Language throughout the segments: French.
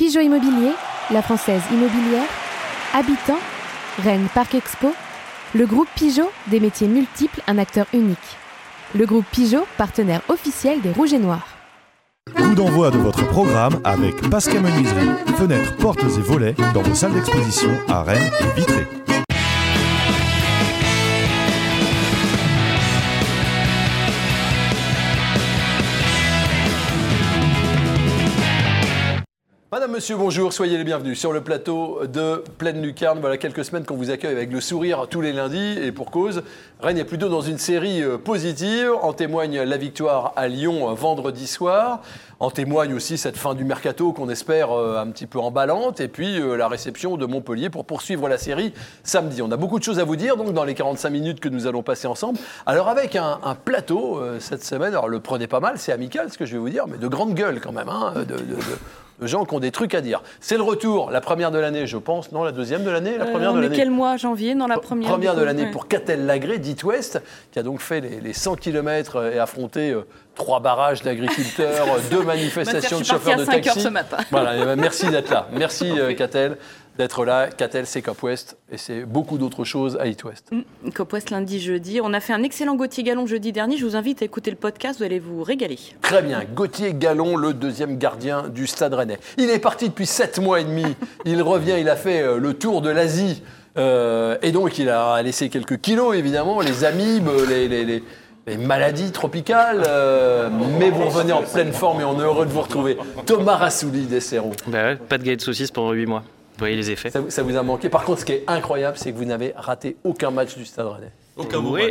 Pigeot Immobilier, la Française Immobilière, Habitant, Rennes Parc Expo, le groupe Pigeot, des métiers multiples, un acteur unique. Le groupe Pigeot, partenaire officiel des Rouges et Noirs. Coup d'envoi de votre programme avec Pascal Menuiserie. Fenêtres, portes et volets dans vos salles d'exposition à Rennes et Vitré. Madame, monsieur, bonjour, soyez les bienvenus sur le plateau de Pleine Lucarne. Voilà quelques semaines qu'on vous accueille avec le sourire tous les lundis et pour cause. Rennes est plutôt dans une série positive. En témoigne la victoire à Lyon vendredi soir. En témoigne aussi cette fin du mercato qu'on espère un petit peu emballante. Et puis la réception de Montpellier pour poursuivre la série samedi. On a beaucoup de choses à vous dire donc dans les 45 minutes que nous allons passer ensemble. Alors avec un plateau cette semaine, alors le prenez pas mal, c'est amical ce que je vais vous dire, mais de grande gueule quand même, hein, de gens qui ont des trucs à dire. C'est le retour, la première de l'année, je pense. Non, la deuxième de l'année, la première de l'année. Quel mois, janvier, dans la première Première de l'année pour Catel Lagré, d'It West, qui a donc fait les 100 km et affronté 3 barrages d'agriculteurs, 2 manifestations de chauffeurs de taxi. Je suis parti à 5 heures ce matin. Voilà, merci d'être là. Merci Catel d'être là. Catel, c'est Cop West et c'est beaucoup d'autres choses à It West. Cop West lundi, jeudi. On a fait un excellent Gauthier Gallon jeudi dernier. Je vous invite à écouter le podcast, vous allez vous régaler. Très bien. Gauthier Gallon, le deuxième gardien du Stade Rennais. Il est parti depuis 7 mois et demi. Il revient, il a fait le tour de l'Asie. Et donc, il a laissé quelques kilos, évidemment. Les amibes, les maladies tropicales. Mais vous revenez en pleine forme et on est heureux de vous retrouver. Thomas Rassouli d'Essero. Bah ouais, pas de galette saucisse pendant 8 mois. Vous voyez les effets. Ça vous a manqué. Par contre, ce qui est incroyable, c'est que vous n'avez raté aucun match du Stade Rennais. Aucun beau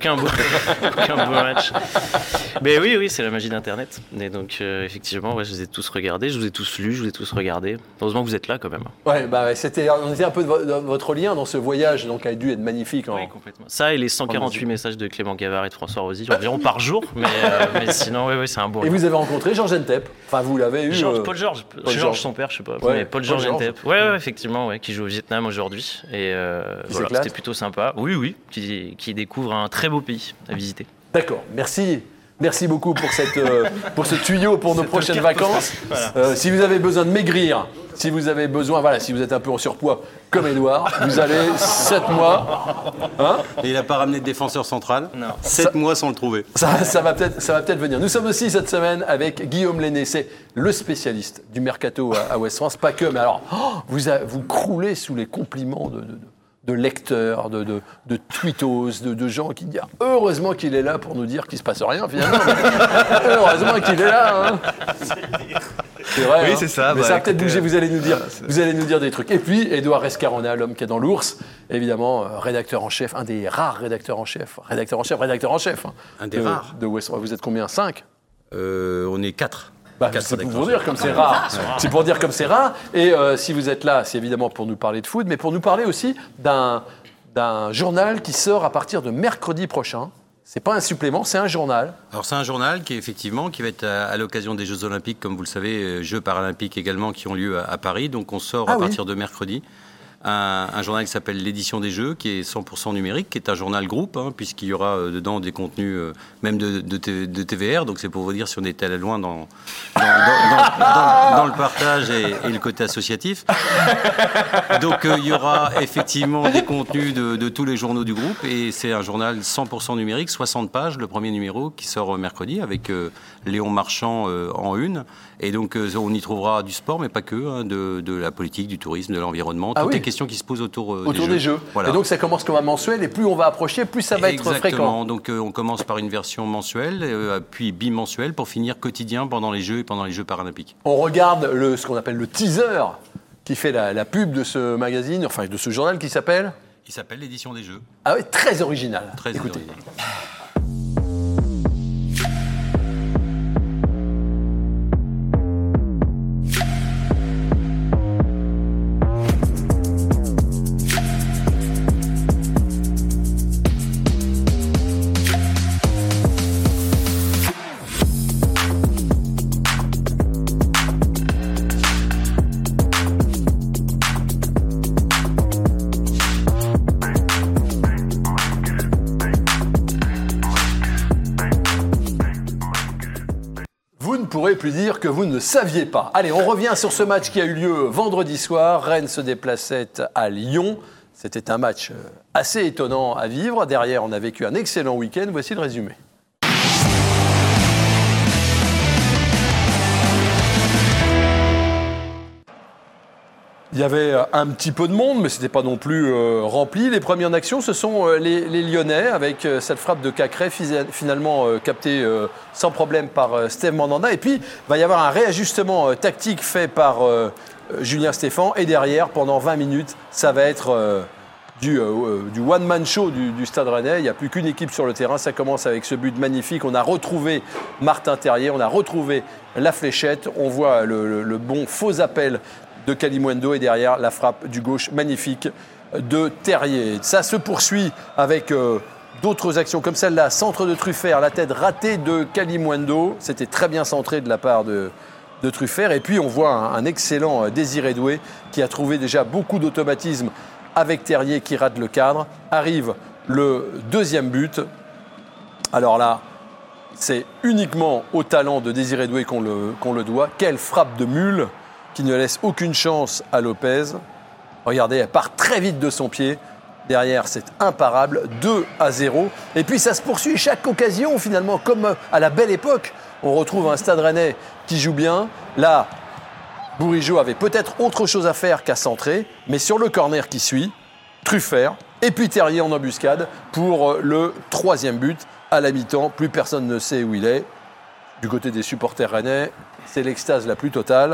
match. Mais oui, c'est la magie d'Internet. Et donc, effectivement, je les ai tous regardés, je vous ai tous lus, je vous ai tous regardés. Heureusement que vous êtes là, quand même. Ouais, on était un peu dans votre lien dans ce voyage, donc a dû être magnifique. Oui, complètement. Ça et les 148 messages de Clément Gavard et de François Rosy, environ par jour. Mais sinon, oui, c'est un beau. Et vous avez rencontré Georges Entep. Enfin, vous l'avez eu. Paul Georges, son père, je sais pas. Ouais, mais Paul Georges Entep. Ouais, effectivement, qui joue au Vietnam aujourd'hui. Et voilà, c'était plutôt sympa. Oui, qui découvre un très beau pays à visiter. D'accord, merci beaucoup pour ce tuyau pour nos prochaines vacances. Voilà. Si vous avez besoin de maigrir, si vous êtes un peu en surpoids comme Édouard, vous avez 7 mois. Hein et il n'a pas ramené de défenseur central. Non. 7 mois sans le trouver. Ça va peut-être venir. Nous sommes aussi cette semaine avec Guillaume Lenné, c'est le spécialiste du mercato à Ouest France. Pas que, mais alors, vous croulez sous les compliments de lecteurs, de tweetos, de gens qui disent « Heureusement qu'il est là pour nous dire qu'il ne se passe rien, finalement. Heureusement qu'il est là. Hein. » C'est vrai. Oui, c'est ça. Mais ça va peut-être bouger, vous allez nous dire des trucs. Et puis, Édouard Escarona, l'homme qui est dans l'ours, évidemment, rédacteur en chef, un des rares rédacteurs en chef. Hein, un des rares. De West. Vous êtes combien? 5 On est 4. C'est pour dire comme c'est rare. C'est pour dire comme c'est rare. Et si vous êtes là, c'est évidemment pour nous parler de foot, mais pour nous parler aussi d'un journal qui sort à partir de mercredi prochain. C'est pas un supplément, c'est un journal. Alors c'est un journal qui va être à l'occasion des Jeux Olympiques, comme vous le savez, Jeux Paralympiques également qui ont lieu à Paris. Donc on sort à partir de mercredi. Un journal qui s'appelle L'Édition des Jeux, qui est 100% numérique, qui est un journal groupe, puisqu'il y aura dedans des contenus même de TVR. Donc c'est pour vous dire si on est allé loin dans le partage et le côté associatif. Donc il y aura effectivement des contenus de tous les journaux du groupe. Et c'est un journal 100% numérique, 60 pages, le premier numéro qui sort mercredi avec Léon Marchand en une. Et donc on y trouvera du sport, mais pas que, de la politique, du tourisme, de l'environnement, toutes les questions qui se posent autour des jeux. Voilà. Et donc ça commence comme un mensuel, et plus on va approcher, plus ça va être fréquent. Exactement, donc on commence par une version mensuelle, puis bimensuelle, pour finir quotidien pendant les Jeux et pendant les Jeux Paralympiques. On regarde ce qu'on appelle le teaser, qui fait la pub de ce magazine, enfin de ce journal qui s'appelle... Il s'appelle L'Édition des Jeux. Ah oui, très original. Très Écoutez. Original. plus dire que vous ne saviez pas. Allez, on revient sur ce match qui a eu lieu vendredi soir. Rennes se déplaçait à Lyon. C'était un match assez étonnant à vivre. Derrière, on a vécu un excellent week-end. Voici le résumé. Il y avait un petit peu de monde, mais ce n'était pas non plus rempli. Les premiers en action, ce sont les Lyonnais, avec cette frappe de Cacré, finalement captée sans problème par Steve Mandanda. Et puis, il va y avoir un réajustement tactique fait par Julien Stéphan. Et derrière, pendant 20 minutes, ça va être du one-man show du Stade Rennais. Il n'y a plus qu'une équipe sur le terrain. Ça commence avec ce but magnifique. On a retrouvé Martin Terrier, on a retrouvé la fléchette. On voit le bon faux appel de Kalimuendo et derrière la frappe du gauche magnifique de Terrier. Ça se poursuit avec d'autres actions comme celle-là, centre de Truffert, la tête ratée de Kalimuendo. C'était très bien centré de la part de Truffert. Et puis on voit un excellent Désiré Doué qui a trouvé déjà beaucoup d'automatisme avec Terrier qui rate le cadre. Arrive le deuxième but. Alors là, c'est uniquement au talent de Désiré Doué qu'on le doit. Quelle frappe de mule qui ne laisse aucune chance à Lopez. Regardez, elle part très vite de son pied. Derrière, c'est imparable, 2-0. Et puis ça se poursuit chaque occasion, finalement, comme à la belle époque. On retrouve un Stade Rennais qui joue bien. Là, Bourigeaud avait peut-être autre chose à faire qu'à centrer, mais sur le corner qui suit, Truffert, et puis Terrier en embuscade pour le troisième but à la mi-temps. Plus personne ne sait où il est. Du côté des supporters rennais, c'est l'extase la plus totale.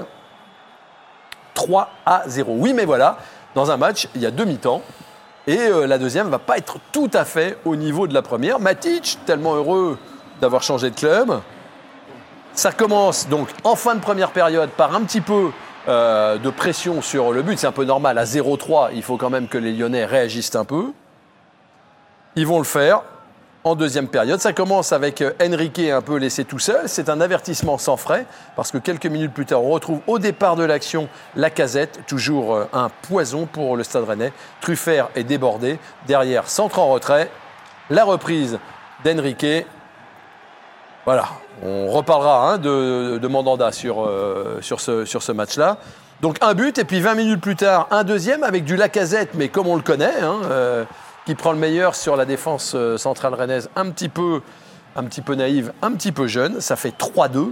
3-0. Oui, mais voilà, dans un match, il y a 2 mi-temps. Et la deuxième ne va pas être tout à fait au niveau de la première. Matic, tellement heureux d'avoir changé de club. Ça commence donc en fin de première période par un petit peu de pression sur le but. C'est un peu normal, à 0-3, il faut quand même que les Lyonnais réagissent un peu. Ils vont le faire. En deuxième période, ça commence avec Henrique un peu laissé tout seul. C'est un avertissement sans frais, parce que quelques minutes plus tard, on retrouve au départ de l'action Lacazette, toujours un poison pour le Stade Rennais. Truffert est débordé. Derrière, centre en retrait. La reprise d'Henrique. Voilà, on reparlera de Mandanda sur ce match-là. Donc un but, et puis 20 minutes plus tard, un deuxième avec du Lacazette, mais comme on le connaît, qui prend le meilleur sur la défense centrale rennaise, un petit peu naïve, un petit peu jeune. Ça fait 3-2.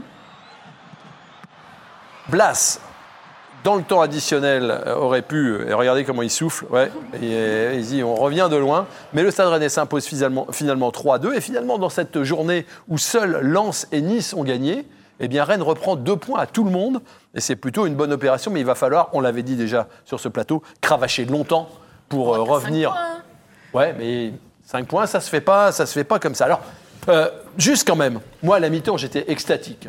Blas, dans le temps additionnel, aurait pu... Et regardez comment il souffle. Ouais, et il dit, on revient de loin. Mais le Stade Rennais s'impose finalement 3-2. Et finalement, dans cette journée où seuls Lens et Nice ont gagné, eh bien, Rennes reprend 2 points à tout le monde. Et c'est plutôt une bonne opération. Mais il va falloir, on l'avait dit déjà sur ce plateau, cravacher longtemps pour revenir... Ouais, mais 5 points, ça se fait pas comme ça. Alors, juste quand même, moi, à la mi-temps, j'étais extatique.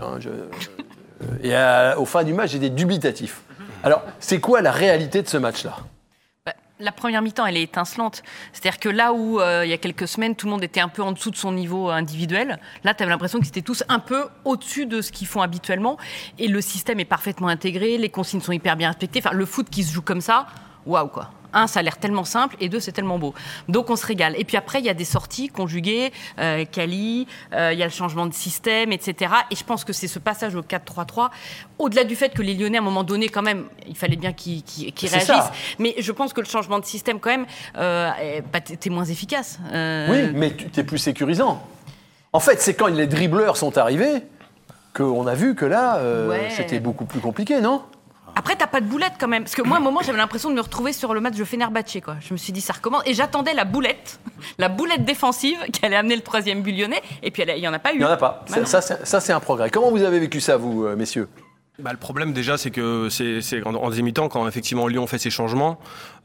Et au fin du match, j'étais dubitatif. Alors, c'est quoi la réalité de ce match-là ? La première mi-temps, elle est étincelante. C'est-à-dire que là où, il y a quelques semaines, tout le monde était un peu en dessous de son niveau individuel, là, tu avais l'impression qu'ils étaient tous un peu au-dessus de ce qu'ils font habituellement. Et le système est parfaitement intégré, les consignes sont hyper bien respectées. Enfin, le foot qui se joue comme ça, waouh, quoi. 1, ça a l'air tellement simple, et 2, c'est tellement beau. Donc, on se régale. Et puis après, il y a des sorties conjuguées, Kali, il y a le changement de système, etc. Et je pense que c'est ce passage au 4-3-3, au-delà du fait que les Lyonnais, à un moment donné, quand même, il fallait bien qu'ils réagissent. Ça. Mais je pense que le changement de système, quand même, t'es moins efficace. Oui, mais t'es plus sécurisant. En fait, c'est quand les dribbleurs sont arrivés qu'on a vu que là, c'était beaucoup plus compliqué, non ? Après, t'as pas de boulette quand même. Parce que moi, à un moment, j'avais l'impression de me retrouver sur le match de Fenerbahçe, quoi. Je me suis dit, ça recommence. Et j'attendais la boulette défensive qui allait amener le 3e but lyonnais. Et puis, il n'y en a pas eu. Il n'y en a pas. Ça, c'est un progrès. Comment vous avez vécu ça, vous, messieurs ? Le problème déjà, c'est que c'est en deuxième mi-temps, quand effectivement Lyon fait ses changements,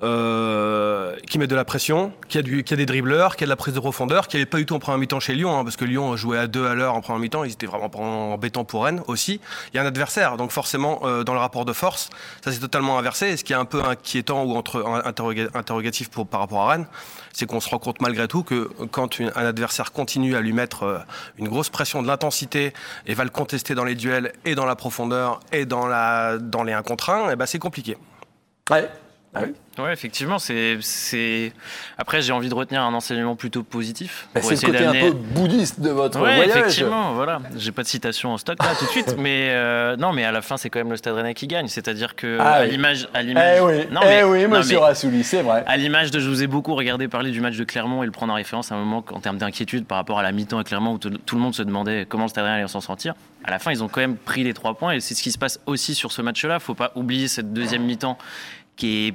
qui met de la pression, qui a des dribbleurs, qui a de la prise de profondeur, qui n'avait pas du tout en première mi-temps chez Lyon, parce que Lyon jouait à 2 à l'heure en première mi-temps, ils étaient vraiment embêtants pour Rennes aussi. Il y a un adversaire, donc forcément dans le rapport de force, ça c'est totalement inversé. Et ce qui est un peu inquiétant ou interrogatif par rapport à Rennes, c'est qu'on se rend compte malgré tout que quand un adversaire continue à lui mettre une grosse pression de l'intensité et va le contester dans les duels et dans la profondeur et dans les 1 contre 1, c'est compliqué. Ouais. Ah oui. Ouais, effectivement, Après, j'ai envie de retenir un enseignement plutôt positif. C'est le côté un peu bouddhiste de votre voyage. Effectivement, voilà. J'ai pas de citation en stock là tout de suite, mais non, mais à la fin, c'est quand même le Stade Rennais qui gagne. C'est-à-dire que à l'image. Oui, monsieur Rassouli, c'est vrai. À l'image je vous ai beaucoup regardé parler du match de Clermont et le prendre en référence à un moment en termes d'inquiétude par rapport à la mi-temps à Clermont où tout le monde se demandait comment le Stade Rennais allait s'en sortir. À la fin, ils ont quand même pris les 3 points et c'est ce qui se passe aussi sur ce match-là. Faut pas oublier cette deuxième mi-temps qui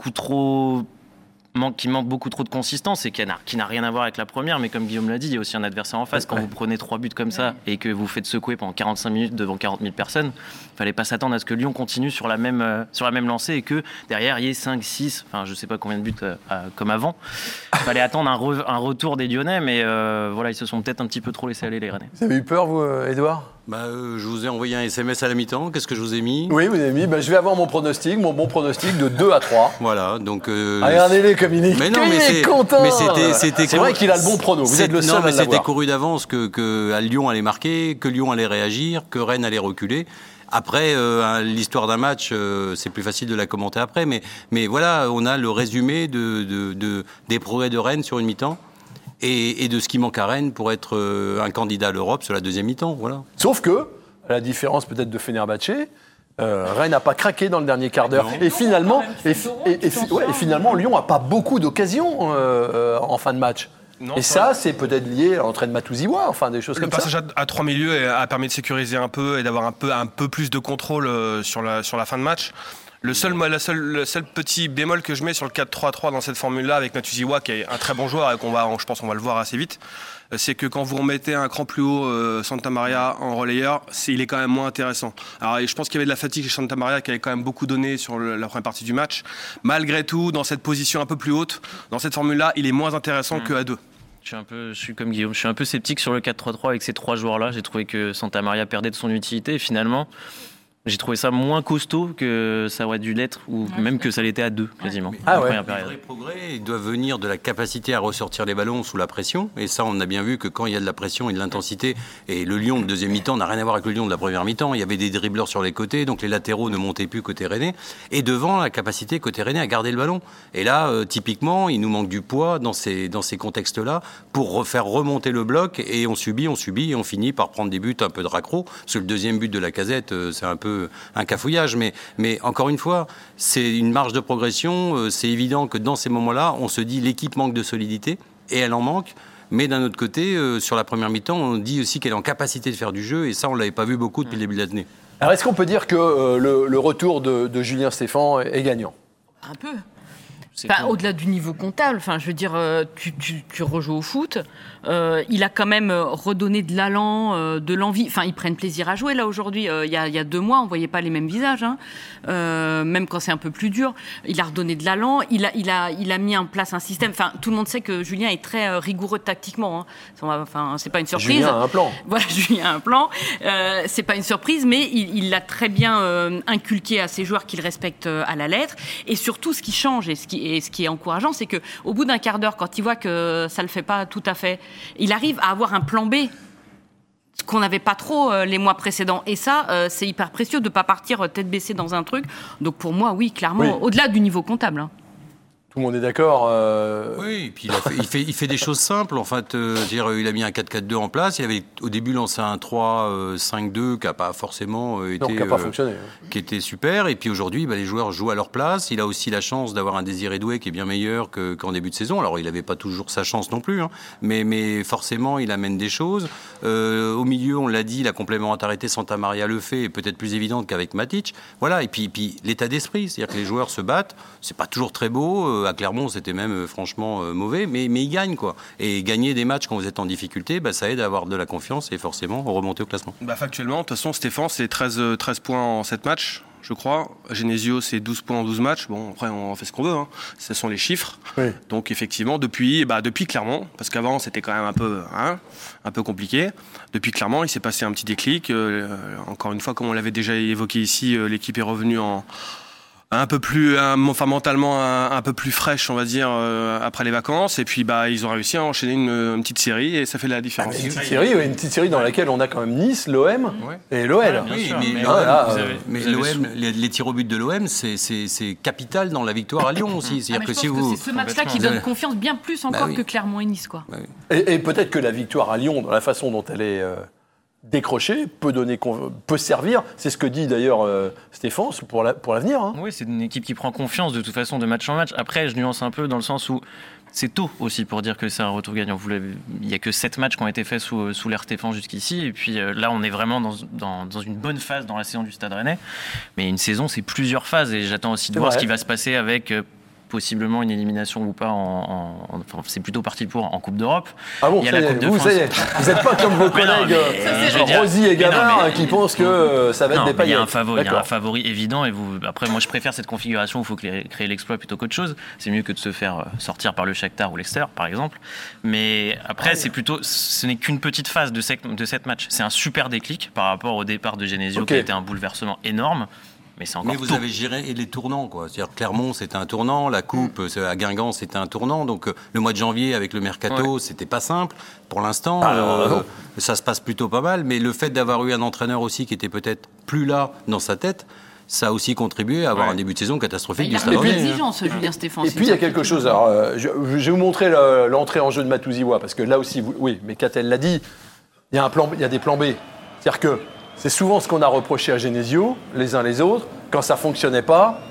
manque beaucoup trop de consistance et qui n'a rien à voir avec la première, mais comme Guillaume l'a dit, il y a aussi un adversaire en face. Quand vous prenez 3 buts comme ça et que vous faites secouer pendant 45 minutes devant 40 000 personnes, il fallait pas s'attendre à ce que Lyon continue sur la même lancée et que derrière il y ait 5, 6, enfin je sais pas combien de buts comme avant. Il fallait attendre un retour des Lyonnais, mais voilà, ils se sont peut-être un petit peu trop laissés aller les Rennais. Vous avez eu peur, vous, Edouard ? Je vous ai envoyé un SMS à la mi-temps. Qu'est-ce que je vous ai mis ? Oui, vous avez mis. Je vais avoir mon bon pronostic de 2-3. Voilà, donc. Regardez-les comme il est. Mais non, mais c'est content. Mais c'est vrai qu'il a le bon prono. Vous êtes le seul à l'avoir. C'était couru d'avance que à Lyon allait marquer, que Lyon allait réagir, que Rennes allait reculer. Après, l'histoire d'un match, c'est plus facile de la commenter après. Mais voilà, on a le résumé des progrès de Rennes sur une mi-temps. Et de ce qui manque à Rennes pour être un candidat à l'Europe sur la deuxième mi-temps. Voilà. Sauf que, à la différence peut-être de Fenerbahçe, Rennes n'a pas craqué dans le dernier quart d'heure. Et finalement, Lyon n'a pas beaucoup d'occasions en fin de match. Non, et ça, c'est peut-être lié à l'entrée de Matouziwa, enfin des choses comme ça. Le passage à 3 milieux a permis de sécuriser un peu et d'avoir un peu plus de contrôle sur la fin de match. Le seul petit bémol que je mets sur le 4-3-3 dans cette formule-là avec Matouziwa, qui est un très bon joueur et je pense qu'on va le voir assez vite, c'est que quand vous remettez un cran plus haut Santa Maria en relayeur, il est quand même moins intéressant. Alors je pense qu'il y avait de la fatigue chez Santa Maria qui avait quand même beaucoup donné sur la première partie du match. Malgré tout, dans cette position un peu plus haute, dans cette formule-là, il est moins intéressant qu'à 2. Je suis comme Guillaume, je suis un peu sceptique sur le 4-3-3 avec ces 3 joueurs-là. J'ai trouvé que Santa Maria perdait de son utilité et finalement... J'ai trouvé ça moins costaud que ça aurait dû l'être, ou même que ça l'était à 2, quasiment. Le vrai progrès doit venir de la capacité à ressortir les ballons sous la pression. Et ça, on a bien vu que quand il y a de la pression et de l'intensité, et le Lyon de deuxième mi-temps n'a rien à voir avec le Lyon de la première mi-temps. Il y avait des dribbleurs sur les côtés, donc les latéraux ne montaient plus côté rennais. Et devant, la capacité côté rennais à garder le ballon. Et là, typiquement, il nous manque du poids dans ces contextes-là pour faire remonter le bloc. Et on subit, et on finit par prendre des buts un peu de raccro. Parce que le deuxième but de Lacazette, c'est un peu un cafouillage, mais encore une fois, c'est une marge de progression. C'est évident que dans ces moments-là, on se dit l'équipe manque de solidité, et elle en manque. Mais d'un autre côté, sur la première mi-temps, on dit aussi qu'elle est en capacité de faire du jeu, et ça, on ne l'avait pas vu beaucoup depuis le début de l'année. Alors, est-ce qu'on peut dire que le retour de Julien Stéphan est gagnant ? Un peu. Au-delà du niveau comptable, je veux dire, tu rejoues au foot. Il a quand même redonné de l'allant, de l'envie. Ils prennent plaisir à jouer là aujourd'hui. Il y a 2 mois, on voyait pas les mêmes visages, même quand c'est un peu plus dur. Il a redonné de l'allant. Il a mis en place un système. Tout le monde sait que Julien est très rigoureux tactiquement. C'est pas une surprise. Julien a un plan. Voilà, Julien a un plan. C'est pas une surprise, mais il l'a très bien inculqué à ses joueurs qu'il respecte à la lettre. Et surtout, ce qui change et ce qui est encourageant, c'est que au bout d'un quart d'heure, quand il voit que ça le fait pas tout à fait, il arrive à avoir un plan B qu'on n'avait pas trop les mois précédents. Et ça, c'est hyper précieux de ne pas partir tête baissée dans un truc. Donc pour moi, oui, clairement, au-delà du niveau comptable. Tout le monde est d'accord. Oui, et puis il fait des choses simples. En fait, il a mis un 4-4-2 en place. Il avait au début lancé un 3-5-2 qui n'a pas forcément été, qui n'a pas fonctionné, qui était super. Et puis aujourd'hui, les joueurs jouent à leur place. Il a aussi la chance d'avoir un Désiré Doué qui est bien meilleur qu'en début de saison. Alors il n'avait pas toujours sa chance non plus, mais forcément il amène des choses. Au milieu, on l'a dit, la complémentarité Santa Maria le fait est peut-être plus évidente qu'avec Matic. Voilà. Et puis l'état d'esprit, c'est-à-dire que les joueurs se battent. C'est pas toujours très beau. À Clermont, c'était même franchement mauvais, mais ils gagnent, quoi. Et gagner des matchs quand vous êtes en difficulté, ça aide à avoir de la confiance et forcément remonter au classement. Factuellement, de toute façon, Stéphan, c'est 13 points en 7 matchs, je crois. Genesio, c'est 12 points en 12 matchs. Bon, après, on fait ce qu'on veut. Ce sont les chiffres. Oui. Donc, effectivement, depuis Clermont, parce qu'avant, c'était quand même un peu compliqué. Depuis Clermont, il s'est passé un petit déclic. Encore une fois, comme on l'avait déjà évoqué ici, l'équipe est revenue un peu plus, mentalement un peu plus fraîche, on va dire, après les vacances. Et puis, ils ont réussi à enchaîner une petite série et ça fait la différence. Une petite série dans laquelle on a quand même Nice, l'OM et l'OL. Oui, mais l'OM, les tirs au but de l'OM, c'est capital dans la victoire à Lyon aussi. C'est ce match-là qui donne confiance bien plus encore que Clermont et Nice, quoi. Et peut-être que la victoire à Lyon, dans la façon dont elle est décrochée, peut servir. C'est ce que dit d'ailleurs Stéphane pour l'avenir. Hein. Oui, c'est une équipe qui prend confiance de toute façon de match en match. Après, je nuance un peu dans le sens où c'est tôt aussi pour dire que c'est un retour gagnant. Il n'y a que 7 matchs qui ont été faits sous l'ère Stéphane jusqu'ici. Et puis là, on est vraiment dans une bonne phase dans la saison du Stade Rennais. Mais une saison, c'est plusieurs phases. Et j'attends aussi de voir ce qui va se passer avec possiblement une élimination ou pas enfin, c'est plutôt parti pour en Coupe d'Europe. Ah bon, il y a la Coupe de France. Vous n'êtes pas comme vos collègues Rosy et Gavard qui pensent que ça va être des paillettes. Il y a un favori évident. Et après, moi, je préfère cette configuration où il faut créer l'exploit plutôt qu'autre chose. C'est mieux que de se faire sortir par le Shakhtar ou Leicester, par exemple. Mais après, ce n'est qu'une petite phase de 7 matchs. C'est un super déclic par rapport au départ de Genesio qui a été un bouleversement énorme. Mais vous avez géré les tournants, quoi. C'est-à-dire Clermont, c'était un tournant, la Coupe à Guingamp, c'était un tournant. Donc le mois de janvier avec le mercato, c'était pas simple. Pour l'instant, ça se passe plutôt pas mal. Mais le fait d'avoir eu un entraîneur aussi qui était peut-être plus là dans sa tête, ça a aussi contribué à avoir un début de saison catastrophique. Il a une exigence, Julien Stéphane. Et puis il y a quelque chose. Alors, je vais vous montrer l'entrée en jeu de Matouziwa parce que là aussi, mais Catel l'a dit, il y a des plans B. C'est-à-dire que c'est souvent ce qu'on a reproché à Genesio, les uns les autres. Quand ça ne fonctionnait pas,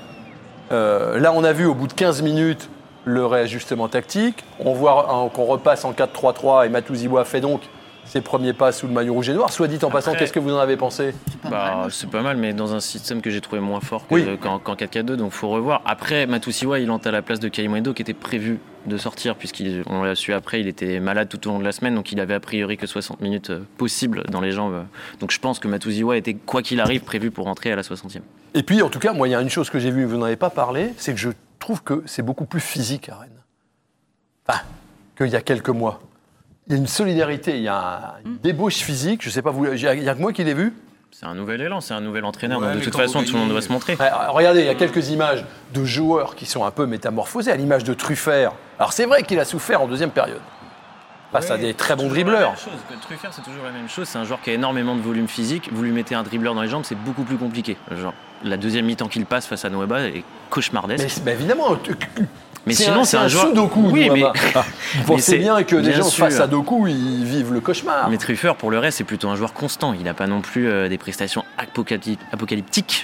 là on a vu au bout de 15 minutes le réajustement tactique. On voit qu'on repasse en 4-3-3 et Matouziwa fait donc ses premiers pas sous le maillot rouge et noir. Soit dit en passant, qu'est-ce que vous en avez pensé ? C'est pas mal, mais dans un système que j'ai trouvé moins fort qu'en 4-4-2, donc il faut revoir. Après, Matouziwa, il entre à la place de Kalimundo qui était prévu de sortir, puisqu'on l'a su après, il était malade tout au long de la semaine, donc il avait a priori que 60 minutes possibles dans les jambes. Donc je pense que Matouziwa était, quoi qu'il arrive, prévu pour rentrer à la 60e. Et puis, en tout cas, moi, il y a une chose que j'ai vue, vous n'en avez pas parlé, c'est que je trouve que c'est beaucoup plus physique à Rennes. Enfin, qu'il y a quelques mois. Il y a une solidarité, il y a une débauche physique, je ne sais pas, il y a que moi qui l'ai vu. C'est un nouvel élan, c'est un nouvel entraîneur, donc de toute façon, tout le monde doit se montrer. Regardez, il y a quelques images de joueurs qui sont un peu métamorphosés, à l'image de Truffert. Alors c'est vrai qu'il a souffert en deuxième période, face à des très bons dribbleurs. Truffert, c'est toujours la même chose, c'est un joueur qui a énormément de volume physique, vous lui mettez un dribbleur dans les jambes, c'est beaucoup plus compliqué. Genre, la deuxième mi-temps qu'il passe face à Nueva est cauchemardesque. Mais évidemment... Mais sinon, c'est un joueur. Sudoku, oui, mais vous pensez bien que des gens face à Doku, ils vivent le cauchemar. Mais Truffert, pour le reste, c'est plutôt un joueur constant. Il n'a pas non plus des prestations apocalyptiques,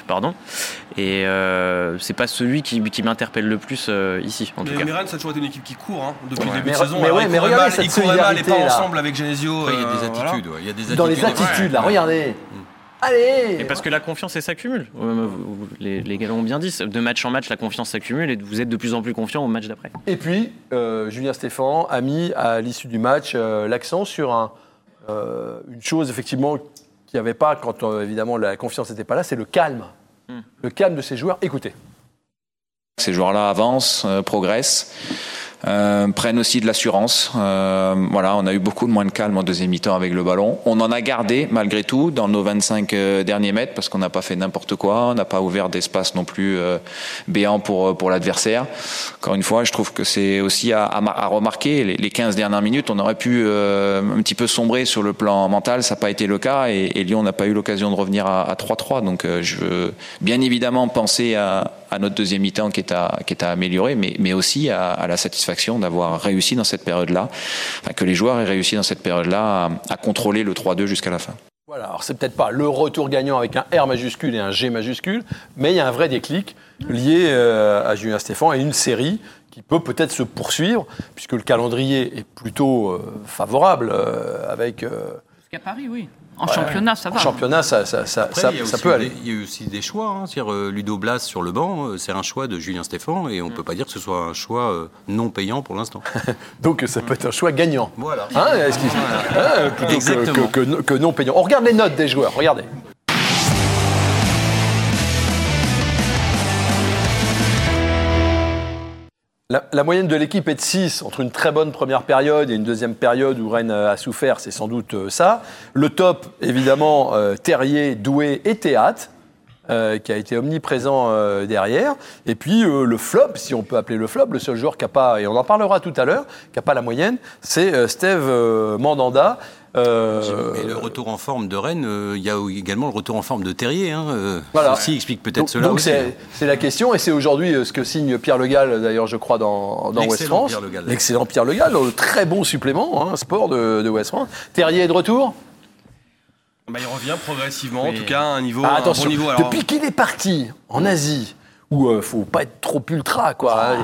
Et c'est pas celui qui m'interpelle le plus ici, en tout cas. Mais Rennes, ça a toujours été une équipe qui court depuis le début de saison. Mais regardez cette solidarité, ils courent pas ensemble avec Genesio. Il y a des attitudes. Il y a des attitudes. Dans les attitudes, là, regardez. Allez. Et parce que la confiance, elle s'accumule. Les gars l'ont bien dit. De match en match, la confiance s'accumule et vous êtes de plus en plus confiant au match d'après. Et puis, Julien Stéphane a mis à l'issue du match l'accent sur une chose effectivement qu'il n'y avait pas quand évidemment la confiance n'était pas là, c'est le calme. Le calme de ces joueurs. Écoutez. Ces joueurs-là avancent, progressent. Prennent aussi de l'assurance. Voilà, on a eu beaucoup moins de calme en deuxième mi-temps avec le ballon. On en a gardé malgré tout dans nos 25 derniers mètres parce qu'on n'a pas fait n'importe quoi, on n'a pas ouvert d'espace non plus béant pour l'adversaire. Encore une fois, je trouve que c'est aussi à remarquer. Les 15 dernières minutes, on aurait pu un petit peu sombrer sur le plan mental, ça n'a pas été le cas et Lyon n'a pas eu l'occasion de revenir à 3-3. Donc je veux bien évidemment penser à notre deuxième mi-temps qui est à améliorer, mais aussi à la satisfaction d'avoir réussi dans cette période-là, que les joueurs aient réussi dans cette période-là à contrôler le 3-2 jusqu'à la fin. Voilà, alors c'est peut-être pas le retour gagnant avec un R majuscule et un G majuscule, mais il y a un vrai déclic lié à Julien Stéphane et une série qui peut peut-être se poursuivre, puisque le calendrier est plutôt favorable avec... Jusqu'à Paris, oui. En championnat, ça va. En championnat, ça peut aller. Il y a eu aussi des choix. C'est-à-dire, Ludo Blas sur le banc, c'est un choix de Julien Stéphane et on ne peut pas dire que ce soit un choix non payant pour l'instant. Donc ça peut être un choix gagnant. Voilà. Plutôt que non payant. On regarde les notes des joueurs, regardez. La moyenne de l'équipe est de 6, entre une très bonne première période et une deuxième période où Rennes a souffert, c'est sans doute ça. Le top, évidemment, Terrier, Doué et Théâtre. qui a été omniprésent derrière. Et puis le flop, si on peut appeler le flop, le seul joueur qui n'a pas, et on en parlera tout à l'heure, qui n'a pas la moyenne, c'est Steve Mandanda. Et le retour en forme de Rennes, il y a également le retour en forme de Terrier. Voilà. Ceci explique peut-être cela donc aussi. c'est la question, et c'est aujourd'hui ce que signe Pierre Le Gall, d'ailleurs, je crois, dans West France. L'excellent Pierre Le Gall, très bon supplément, sport de West France. Terrier est de retour ? Il revient progressivement, en tout cas, à un niveau. Attention, un bon niveau. Alors, depuis qu'il est parti en Asie, où faut pas être trop ultra, quoi.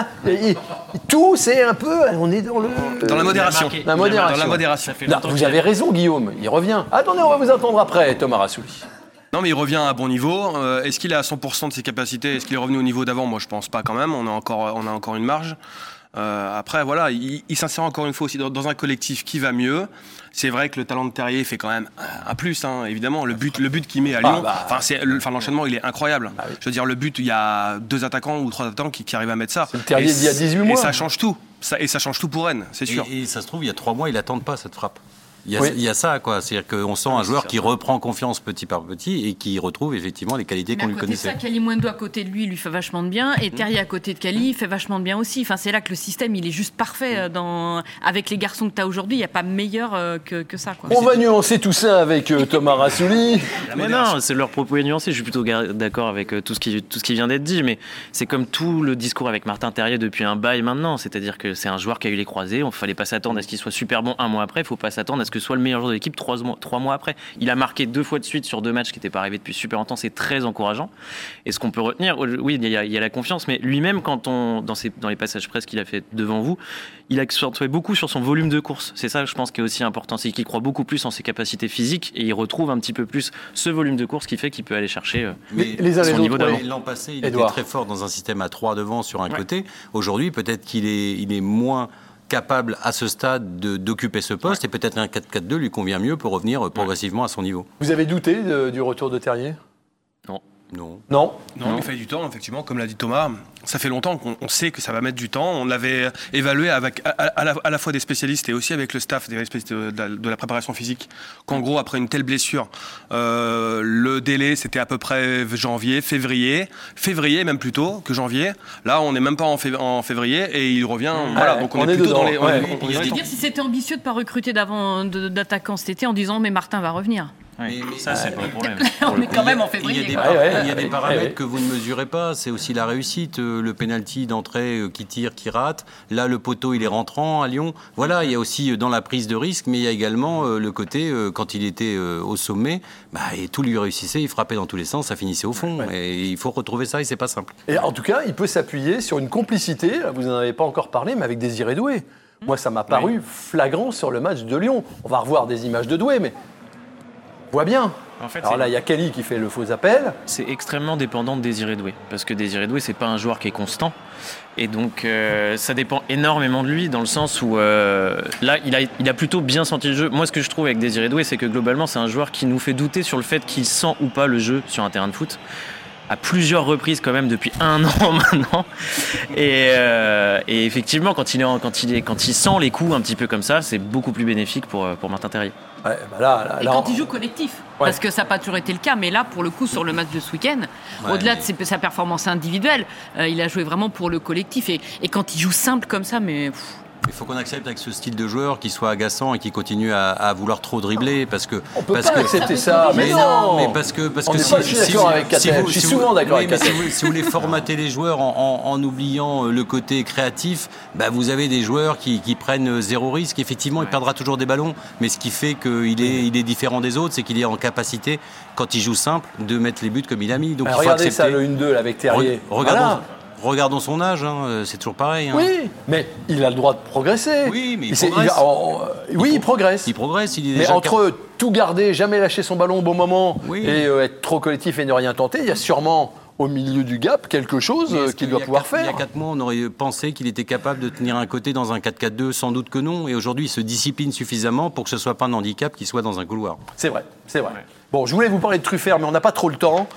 Tout, c'est un peu. On est dans la modération. La modération. Dans la modération. Non, vous avez raison, Guillaume. Il revient. Attendez, on va vous entendre après, Thomas Rassouli. Non, mais il revient à bon niveau. Est-ce qu'il est à 100% de ses capacités ? Est-ce qu'il est revenu au niveau d'avant ? Moi, je pense pas quand même. On a encore une marge. Après, voilà, il s'insère encore une fois aussi dans un collectif qui va mieux. C'est vrai que le talent de Terrier fait quand même un plus, évidemment. Le but qu'il met à Lyon, l'enchaînement, il est incroyable. Oui. Je veux dire, le but, il y a 2 attaquants ou 3 attaquants qui arrivent à mettre ça. C'est le Terrier d'il y a 18 mois. Et ça change tout. Ça change tout pour Rennes, c'est sûr. Et ça se trouve, il y a 3 mois, il n'attend pas cette frappe. Il y a ça, quoi. C'est-à-dire qu'on sent un joueur qui reprend confiance petit par petit et qui retrouve effectivement les qualités qu'on lui connaissait. Kalimundo à côté de lui fait vachement de bien, et Terrier à côté de Kali fait vachement de bien aussi. Enfin, c'est là que le système, il est juste parfait. Avec les garçons que tu as aujourd'hui, il n'y a pas meilleur que ça, quoi. On va nuancer tout ça avec Thomas Rassouli. Mais non, c'est leur propos est nuancé. Je suis plutôt d'accord avec tout ce qui vient d'être dit, mais c'est comme tout le discours avec Martin Terrier depuis un bail maintenant. C'est-à-dire que c'est un joueur qui a eu les croisés. Il ne fallait pas s'attendre à ce qu'il soit super bon un mois après. Il ne faut pas s'attendre à ce que soit le meilleur joueur de l'équipe 3 mois après. Il a marqué 2 fois de suite sur 2 matchs qui n'étaient pas arrivés depuis super longtemps. C'est très encourageant. Et ce qu'on peut retenir, oui, il y a la confiance, mais lui-même, dans les passages presse qu'il a fait devant vous, il accentuait beaucoup sur son volume de course. C'est ça, je pense, qui est aussi important. C'est qu'il croit beaucoup plus en ses capacités physiques et il retrouve un petit peu plus ce volume de course qui fait qu'il peut aller chercher son niveau d'avant. L'an passé, il était très fort dans un système à 3 devant sur un côté. Aujourd'hui, peut-être qu'il est moins capable à ce stade d'occuper ce poste et peut-être un 4-4-2 lui convient mieux pour revenir progressivement à son niveau. Vous avez douté du retour de Terrier ? Non, il fait du temps, effectivement, comme l'a dit Thomas. Ça fait longtemps qu'on sait que ça va mettre du temps. On l'avait évalué avec à la fois des spécialistes et aussi avec le staff des spécialistes de la préparation physique, qu'en gros, après une telle blessure, le délai, c'était à peu près février même plutôt que janvier. Là, on n'est même pas en février et il revient. Voilà, donc on est plutôt dedans. dans les... Je veux dire, si c'était ambitieux de ne pas recruter d'attaquants cet été en disant « mais Martin va revenir ». Oui, ça, c'est pas le problème. On est quand même en février. Il y a des paramètres que vous ne mesurez pas. C'est aussi la réussite. Le penalty d'entrée qui tire, qui rate. Là, le poteau, il est rentrant à Lyon. Voilà, il y a aussi dans la prise de risque, mais il y a également le côté, quand il était au sommet, et tout lui réussissait, il frappait dans tous les sens, ça finissait au fond. Et il faut retrouver ça et c'est pas simple. Et en tout cas, il peut s'appuyer sur une complicité, vous n'en avez pas encore parlé, mais avec Désiré Doué. Moi, ça m'a paru flagrant sur le match de Lyon. On va revoir des images de Doué, mais... voit bien. En fait, alors là, il y a Kelly qui fait le faux appel. C'est extrêmement dépendant de Désiré Doué. Parce que Désiré Doué, c'est pas un joueur qui est constant. Et donc, ça dépend énormément de lui, dans le sens où, là, il a plutôt bien senti le jeu. Moi, ce que je trouve avec Désiré Doué, c'est que globalement, c'est un joueur qui nous fait douter sur le fait qu'il sent ou pas le jeu sur un terrain de foot. À plusieurs reprises quand même depuis 1 an maintenant, et effectivement quand il sent les coups un petit peu comme ça, c'est beaucoup plus bénéfique pour Martin Terrier. Ouais, et quand il joue collectif, parce que ça n'a pas toujours été le cas, mais là pour le coup sur le match de ce week-end, au-delà de sa performance individuelle, il a joué vraiment pour le collectif, et quand il joue simple comme ça, mais... Il faut qu'on accepte avec ce style de joueur qui soit agaçant et qui continue à vouloir trop dribbler parce que on peut pas accepter ça. Mais non. Mais parce que je suis d'accord avec Katel. Je suis souvent d'accord avec Katel. Si vous voulez formater les joueurs en oubliant le côté créatif, vous avez des joueurs qui prennent 0 risque. Effectivement, il perdra toujours des ballons, mais ce qui fait qu'il est différent des autres, c'est qu'il est en capacité, quand il joue simple, de mettre les buts comme il a mis. Donc regardez ça, le 1-2 avec Terrier. Regardons son âge, c'est toujours pareil. Oui, mais il a le droit de progresser. Oui, mais il progresse. Il progresse. Il progresse. Mais entre tout garder, jamais lâcher son ballon au bon moment et être trop collectif et ne rien tenter, il y a sûrement au milieu du gap quelque chose qu'il doit pouvoir faire. Il y a 4 mois, on aurait pensé qu'il était capable de tenir un côté dans un 4-4-2, sans doute que non. Et aujourd'hui, il se discipline suffisamment pour que ce ne soit pas un handicap qu'il soit dans un couloir. C'est vrai. Bon, je voulais vous parler de Truffert, mais on n'a pas trop le temps.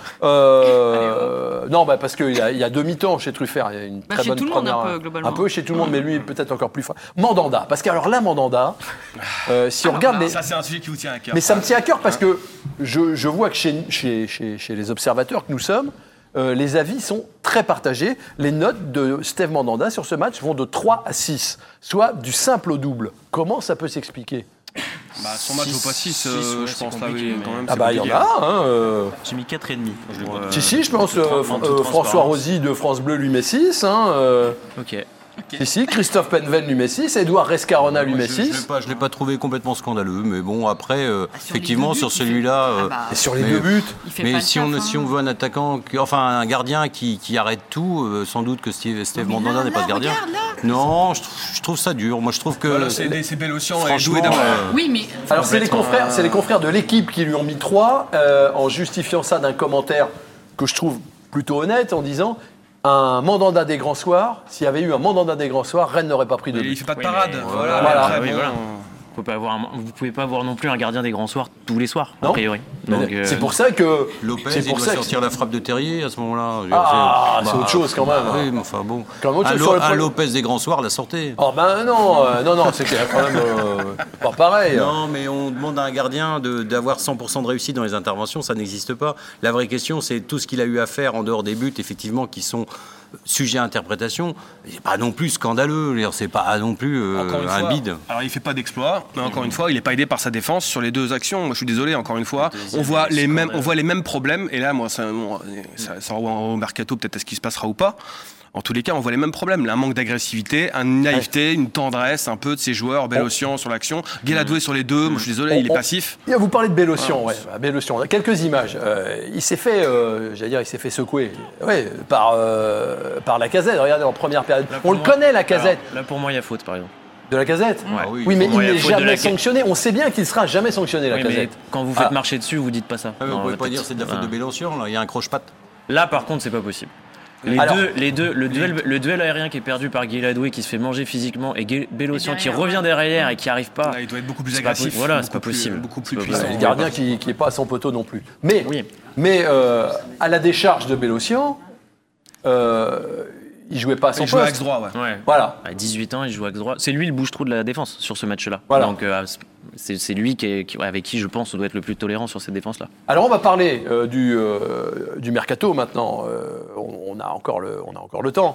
Non, parce qu'il y a 2 mi-temps chez Truffert. Il y a une très bonne chez tout le monde, première, un peu, globalement. Un peu chez tout le monde, mais lui, peut-être encore plus fort. Mandanda. Parce que, alors là, Mandanda, si on regarde... Ça, c'est un sujet qui vous tient à cœur. Mais ça me tient à cœur parce que je vois que chez les observateurs que nous sommes, les avis sont très partagés. Les notes de Steve Mandanda sur ce match vont de 3 à 6, soit du simple au double. Comment ça peut s'expliquer ? Son match vaut pas 6, je pense. Là, oui, quand même, il y en a. J'ai mis 4,5. Si, je pense François Rosy de France Bleu lui met 6. Ok. Si, Christophe Penven lui met 6, Edouard Rescarona lui met 6. Je ne l'ai pas trouvé complètement scandaleux, mais bon, après, effectivement, sur celui-là... Et sur les 2 buts. Mais si on veut un attaquant, un gardien qui arrête tout, sans doute que Steve Mandanda n'est pas ce gardien. Non, je trouve ça dur. Moi, je trouve que... Voilà, c'est Bélocian et franchement, Doué d'abord. Oui, mais... Alors, c'est les confrères de l'équipe qui lui ont mis 3, en justifiant ça d'un commentaire que je trouve plutôt honnête, en disant... Un Mandanda des grands soirs, s'il y avait eu un Mandanda des grands soirs, Rennes n'aurait pas pris de but. Il fait pas de parade. Voilà. Voilà. Vous pouvez pas avoir non plus un gardien des grands soirs tous les soirs, a priori. Donc, c'est pour ça que Lopez, il doit sortir la frappe de Terrier à ce moment-là. C'est autre chose quand même. Oui, mais enfin bon. Un Lopez des grands soirs la sortait. Oh non, c'est quand même pas pareil. Non, mais on demande à un gardien d'avoir 100% de réussite dans les interventions, ça n'existe pas. La vraie question, c'est tout ce qu'il a eu à faire en dehors des buts, effectivement, qui sont sujet à interprétation, c'est pas non plus scandaleux, c'est pas non plus un bide. Alors il fait pas d'exploit, mais encore une fois, il est pas aidé par sa défense sur les 2 actions. Moi je suis désolé, encore une fois, on voit les mêmes problèmes, et là moi ça renvoie au mercato, peut-être à ce qui se passera ou pas. En tous les cas, on voit les mêmes problèmes. Un manque d'agressivité, une naïveté, une tendresse un peu de ces joueurs. Bélocian sur l'action, Guéladoué sur les 2. Moi, je suis désolé, il est passif. Vous parlez de Bélocian, Bélocian. Quelques images. Il s'est fait, secouer par Lacazette. Regardez, en première période. On le connaît, Lacazette. Là, pour moi, il y a faute, par exemple. De Lacazette ? Oui, mais il n'est jamais sanctionné. On sait bien qu'il ne sera jamais sanctionné, Lacazette. Quand vous faites marcher dessus, vous dites pas ça. Vous ne pouvez pas dire que c'est de la faute de Bélocian, là. Il y a un croche-patte. Là, par contre, c'est pas possible. Le duel aérien qui est perdu par Guéladoué qui se fait manger physiquement et Bélocian qui revient derrière et qui arrive pas. Là, il doit être beaucoup plus agressif. C'est pas possible. Beaucoup plus puissant. Le gardien qui n'est pas à son poteau non plus. Mais à la décharge de Bélocian, il jouait pas à son poste. Il jouait axe droit, Voilà. À 18 ans, il joue axe droit. C'est lui le bouche-trou de la défense sur ce match-là. Voilà. Donc c'est lui avec qui je pense on doit être le plus tolérant sur cette défense-là. Alors on va parler du mercato maintenant. On a encore le temps.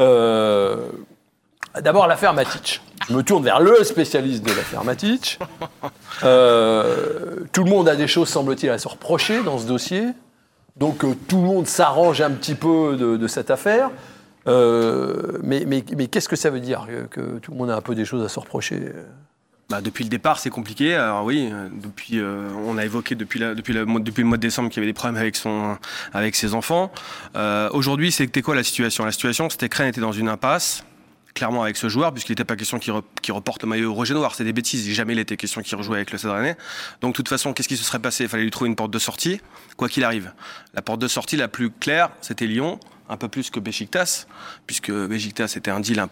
D'abord l'affaire Matic. Je me tourne vers le spécialiste de l'affaire Matic. Tout le monde a des choses, semble-t-il, à se reprocher dans ce dossier. Donc tout le monde s'arrange un petit peu de cette affaire. Mais qu'est-ce que ça veut dire que tout le monde a un peu des choses à se reprocher ? Depuis le départ, c'est compliqué. Alors oui, on a évoqué depuis le mois de décembre qu'il y avait des problèmes avec ses enfants. Aujourd'hui, c'était quoi la situation ? La situation, c'était que Rennes était dans une impasse, clairement avec ce joueur, puisqu'il n'était pas question qu'il reporte le maillot rouge et noir. C'est des bêtises. Jamais il était question qu'il rejoue avec le Stade Rennais. Donc de toute façon, qu'est-ce qui se serait passé ? Il fallait lui trouver une porte de sortie, quoi qu'il arrive. La porte de sortie la plus claire, c'était Lyon. Un peu plus que Beşiktaş, puisque Beşiktaş était un deal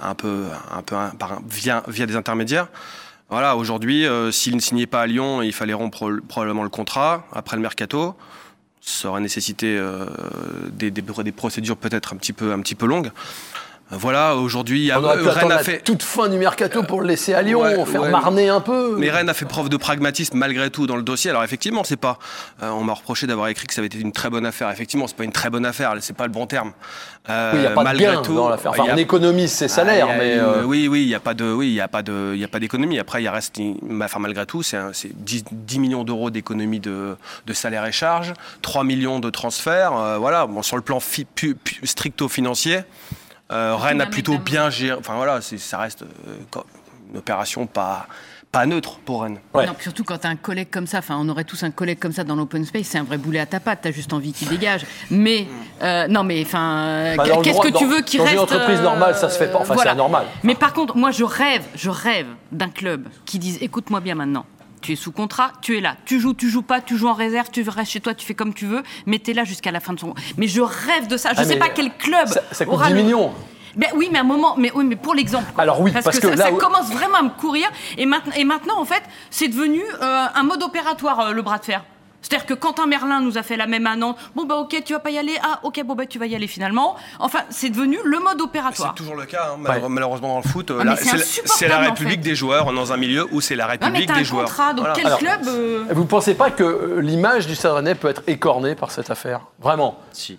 via des intermédiaires. Voilà, aujourd'hui, s'il ne signait pas à Lyon, il fallait rompre probablement le contrat après le mercato. Ça aurait nécessité des procédures peut-être un petit peu longues. Voilà, aujourd'hui, Rennes a fait toute fin du mercato pour le laisser à Lyon, marner un peu. Mais Rennes a fait preuve de pragmatisme malgré tout dans le dossier. Alors effectivement, c'est pas. On m'a reproché d'avoir écrit que ça avait été une très bonne affaire. Effectivement, c'est pas une très bonne affaire. C'est pas le bon terme. Il n'y a pas de gain dans l'affaire. Enfin, on économise ses salaires, mais oui, il y a pas d'économie. Après, il reste. Malgré tout, c'est 10 millions d'euros d'économie de salaires et charges, 3 millions de transferts. Voilà. Bon, sur le plan stricto financier. Rennes a plutôt bien géré. Enfin voilà, ça reste une opération pas neutre pour Rennes. Ouais. Non, surtout quand tu as un collègue comme ça, on aurait tous un collègue comme ça dans l'open space, c'est un vrai boulet à ta patte, tu as juste envie qu'il dégage. Mais, qu'est-ce que tu veux qu'il reste dans une entreprise normale, ça se fait pas, c'est anormal. Mais par contre, moi je rêve d'un club qui dise, écoute-moi bien maintenant. Tu es sous contrat, tu es là. Tu joues pas, tu joues en réserve, tu restes chez toi, tu fais comme tu veux, mais tu es là jusqu'à la fin de son... Mais je rêve de ça. Je sais pas quel club... Ça coûte 10 millions. Oui, mais à un moment, mais pour l'exemple. Quoi. Alors oui, parce que ça commence vraiment à me courir. Et maintenant, en fait, c'est devenu un mode opératoire, le bras de fer. C'est-à-dire que Quentin Merlin nous a fait la même à Nantes. Bon, bah, ok, tu vas pas y aller. Ah, ok, bon, bah, tu vas y aller finalement. Enfin, c'est devenu le mode opératoire. C'est toujours le cas, malheureusement, dans le foot. C'est la République des joueurs. On est dans un milieu où c'est la République des joueurs. Contrat, donc quel club Vous ne pensez pas que l'image du Stade Rennais peut être écornée par cette affaire ? Vraiment ? Si,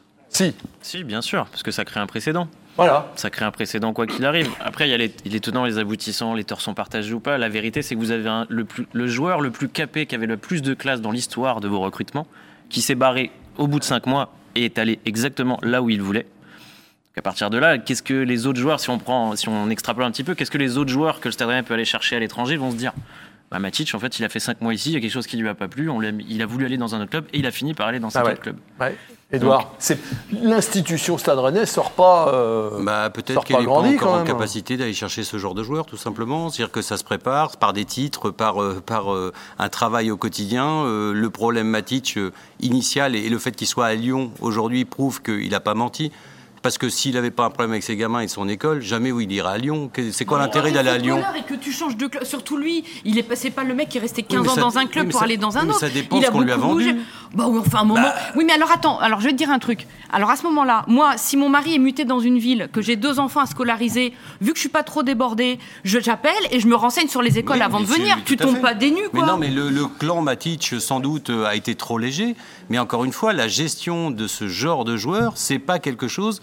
bien sûr, parce que ça crée un précédent. Voilà. Ça crée un précédent quoi qu'il arrive. Après, il y a les tenants, les aboutissants, les torts sont partagés ou pas. La vérité, c'est que vous avez le joueur le plus capé, qui avait le plus de classe dans l'histoire de vos recrutements, qui s'est barré au bout de 5 mois et est allé exactement là où il voulait. Donc à partir de là, qu'est-ce que les autres joueurs, si on extrapole un petit peu, qu'est-ce que les autres joueurs que le Stade Rennais peut aller chercher à l'étranger vont se dire ? Matic, en fait, il a fait 5 mois ici, il y a quelque chose qui lui a pas plu, il a voulu aller dans un autre club et il a fini par aller dans cet autre club. Ouais. Édouard, l'institution Stade Rennais sort pas. Peut-être qu'elle n'est pas encore en capacité d'aller chercher ce genre de joueurs, tout simplement. C'est-à-dire que ça se prépare par des titres, par un travail au quotidien. Le problème Matic initial et le fait qu'il soit à Lyon aujourd'hui prouve qu'il n'a pas menti. Parce que s'il n'avait pas un problème avec ses gamins et de son école, jamais où il irait à Lyon. C'est quoi l'intérêt d'aller à Lyon ? Et que tu changes de club. Surtout lui, c'est pas le mec qui est resté 15 ans dans un club pour aller dans un autre. Ça dépend de ce qu'on lui a vendu. Enfin, un moment. Oui, mais alors attends. Alors je vais te dire un truc. Alors à ce moment-là, moi, si mon mari est muté dans une ville, que j'ai 2 enfants à scolariser, vu que je suis pas trop débordée, j'appelle et je me renseigne sur les écoles avant de venir. Tu tombes pas des nues, quoi. Mais non, mais le clan Matic, sans doute, a été trop léger. Mais encore une fois, la gestion de ce genre de joueurs, c'est pas quelque chose.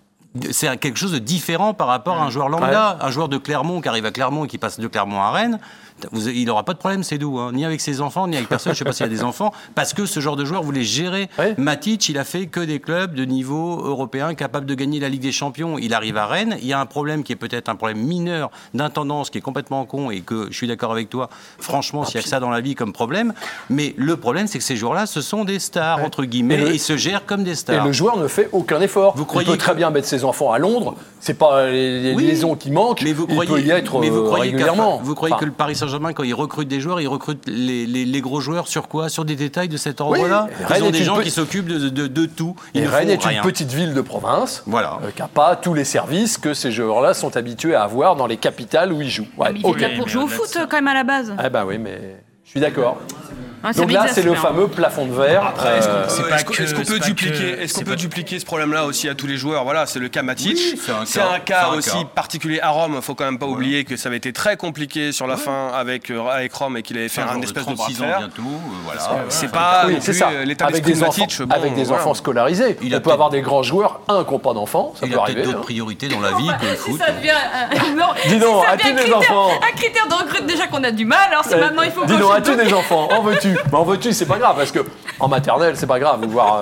C'est quelque chose de différent par rapport à un joueur lambda. Un joueur de Clermont qui arrive à Clermont et qui passe de Clermont à Rennes, il n'aura pas de problème, c'est doux, ni avec ses enfants, ni avec personne, je ne sais pas s'il y a des enfants, parce que ce genre de joueur voulait gérer. Matic, il a fait que des clubs de niveau européen capables de gagner la Ligue des Champions. Il arrive à Rennes, il y a un problème qui est peut-être un problème mineur d'intendance, qui est complètement con, et que je suis d'accord avec toi, franchement, s'il y a que ça dans la vie comme problème, mais le problème, c'est que ces joueurs-là, ce sont des stars, entre guillemets, et ils se gèrent comme des stars. Et le joueur ne fait aucun effort. Il peut très bien mettre ses enfants à Londres, c'est pas les liaisons qui manquent, il peut y être régulièrement. Vous croyez que le Paris Saint-Germain, quand il recrute des joueurs, il recrute les gros joueurs sur quoi ? Sur des détails de cet ordre-là ? Ils ont des gens qui s'occupent de tout. Rennes est une petite ville de province qui n'a pas tous les services que ces joueurs-là sont habitués à avoir dans les capitales où ils jouent. Mais il est là pour jouer au foot quand même à la base. Ah bah oui, mais je suis d'accord. Donc là, c'est le fameux plafond de verre. Est-ce qu'on peut dupliquer ce problème-là aussi à tous les joueurs ? Voilà, c'est le cas Matic. C'est un cas aussi particulier à Rome. Il ne faut quand même pas oublier que ça avait été très compliqué sur la fin avec Rome et qu'il avait fait un espèce de bras de fer. C'est pas l'état d'esprit de Matic. Avec des enfants scolarisés. On peut avoir des grands joueurs, qui n'ont pas d'enfants. Ça peut arriver. Il a peut-être d'autres priorités dans la vie que le foot. Dis donc, as-tu des enfants ? Un critère de recrute déjà qu'on a du mal. Alors si maintenant il faut. Dis donc, as-tu des enfants ? En veux-tu ? En veux-tu, c'est pas grave, parce que en maternelle, c'est pas grave, voir.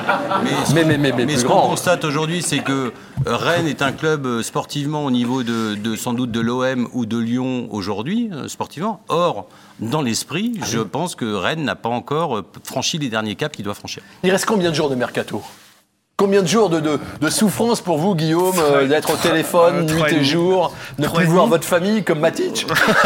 Mais ce qu'on constate aujourd'hui, c'est que Rennes est un club sportivement au niveau sans doute de l'OM ou de Lyon aujourd'hui, sportivement. Or, dans l'esprit, je pense que Rennes n'a pas encore franchi les derniers caps qu'il doit franchir. Il reste combien de jours de mercato ? Combien de jours de souffrance pour vous, Guillaume, d'être au téléphone nuit et jour, ne plus voir votre famille comme Matic ?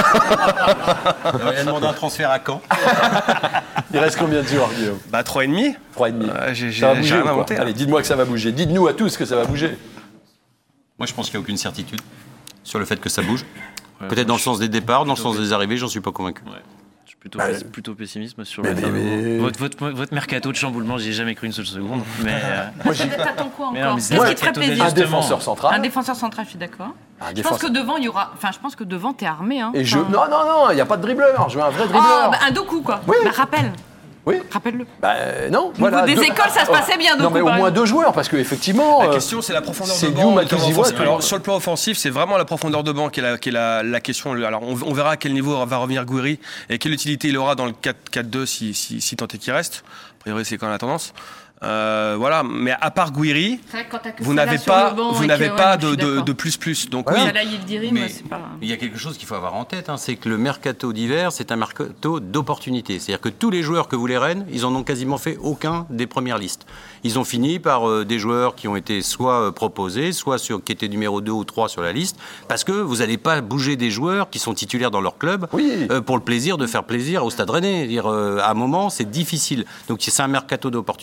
Il a demandé un transfert à Caen. Il reste combien de jours, Guillaume ? 3,5. 3,5. Ça va bouger ou quoi ? Allez, dites-moi que ça va bouger. Dites-nous à tous que ça va bouger. Moi, je pense qu'il n'y a aucune certitude sur le fait que ça bouge. Peut-être dans le sens des départs, dans le sens des arrivées, j'en suis pas convaincu. Plutôt pessimiste sur votre mercato de chamboulement, j'y ai jamais cru une seule seconde. Mais t'attends quoi encore ? Qu'est-ce qui te ferait plaisir ? Un défenseur central. Un défenseur central, je suis d'accord. Je pense que devant il y aura. Enfin, je pense que devant t'es armé. Non, il n'y a pas de dribbleur. Je veux un vrai dribbleur. Un Doku quoi. Oui. Rappelle. Oui. Rappelle-le. Non. Au niveau des écoles, ça se passait bien. Non, mais au moins 2 joueurs, parce que effectivement. La question, c'est la profondeur de banc. Sur le plan offensif, c'est vraiment la profondeur de banc qui est la question. Alors, on verra à quel niveau va revenir Gouiri et quelle utilité il aura dans le 4-4-2 si tant est qu'il reste. A priori, c'est quand même la tendance. Voilà, mais à part Gouiri, vous n'avez pas de plus. Donc oui. Mais il y a quelque chose qu'il faut avoir en tête, c'est que le mercato d'hiver, c'est un mercato d'opportunité. C'est-à-dire que tous les joueurs que voulait Rennes, ils en ont quasiment fait aucun des premières listes. Ils ont fini par des joueurs qui ont été soit proposés, soit qui étaient numéro 2 ou 3 sur la liste, parce que vous n'allez pas bouger des joueurs qui sont titulaires dans leur club pour le plaisir de faire plaisir au Stade Rennais. À un moment, c'est difficile. Donc c'est un mercato d'opportunité. Il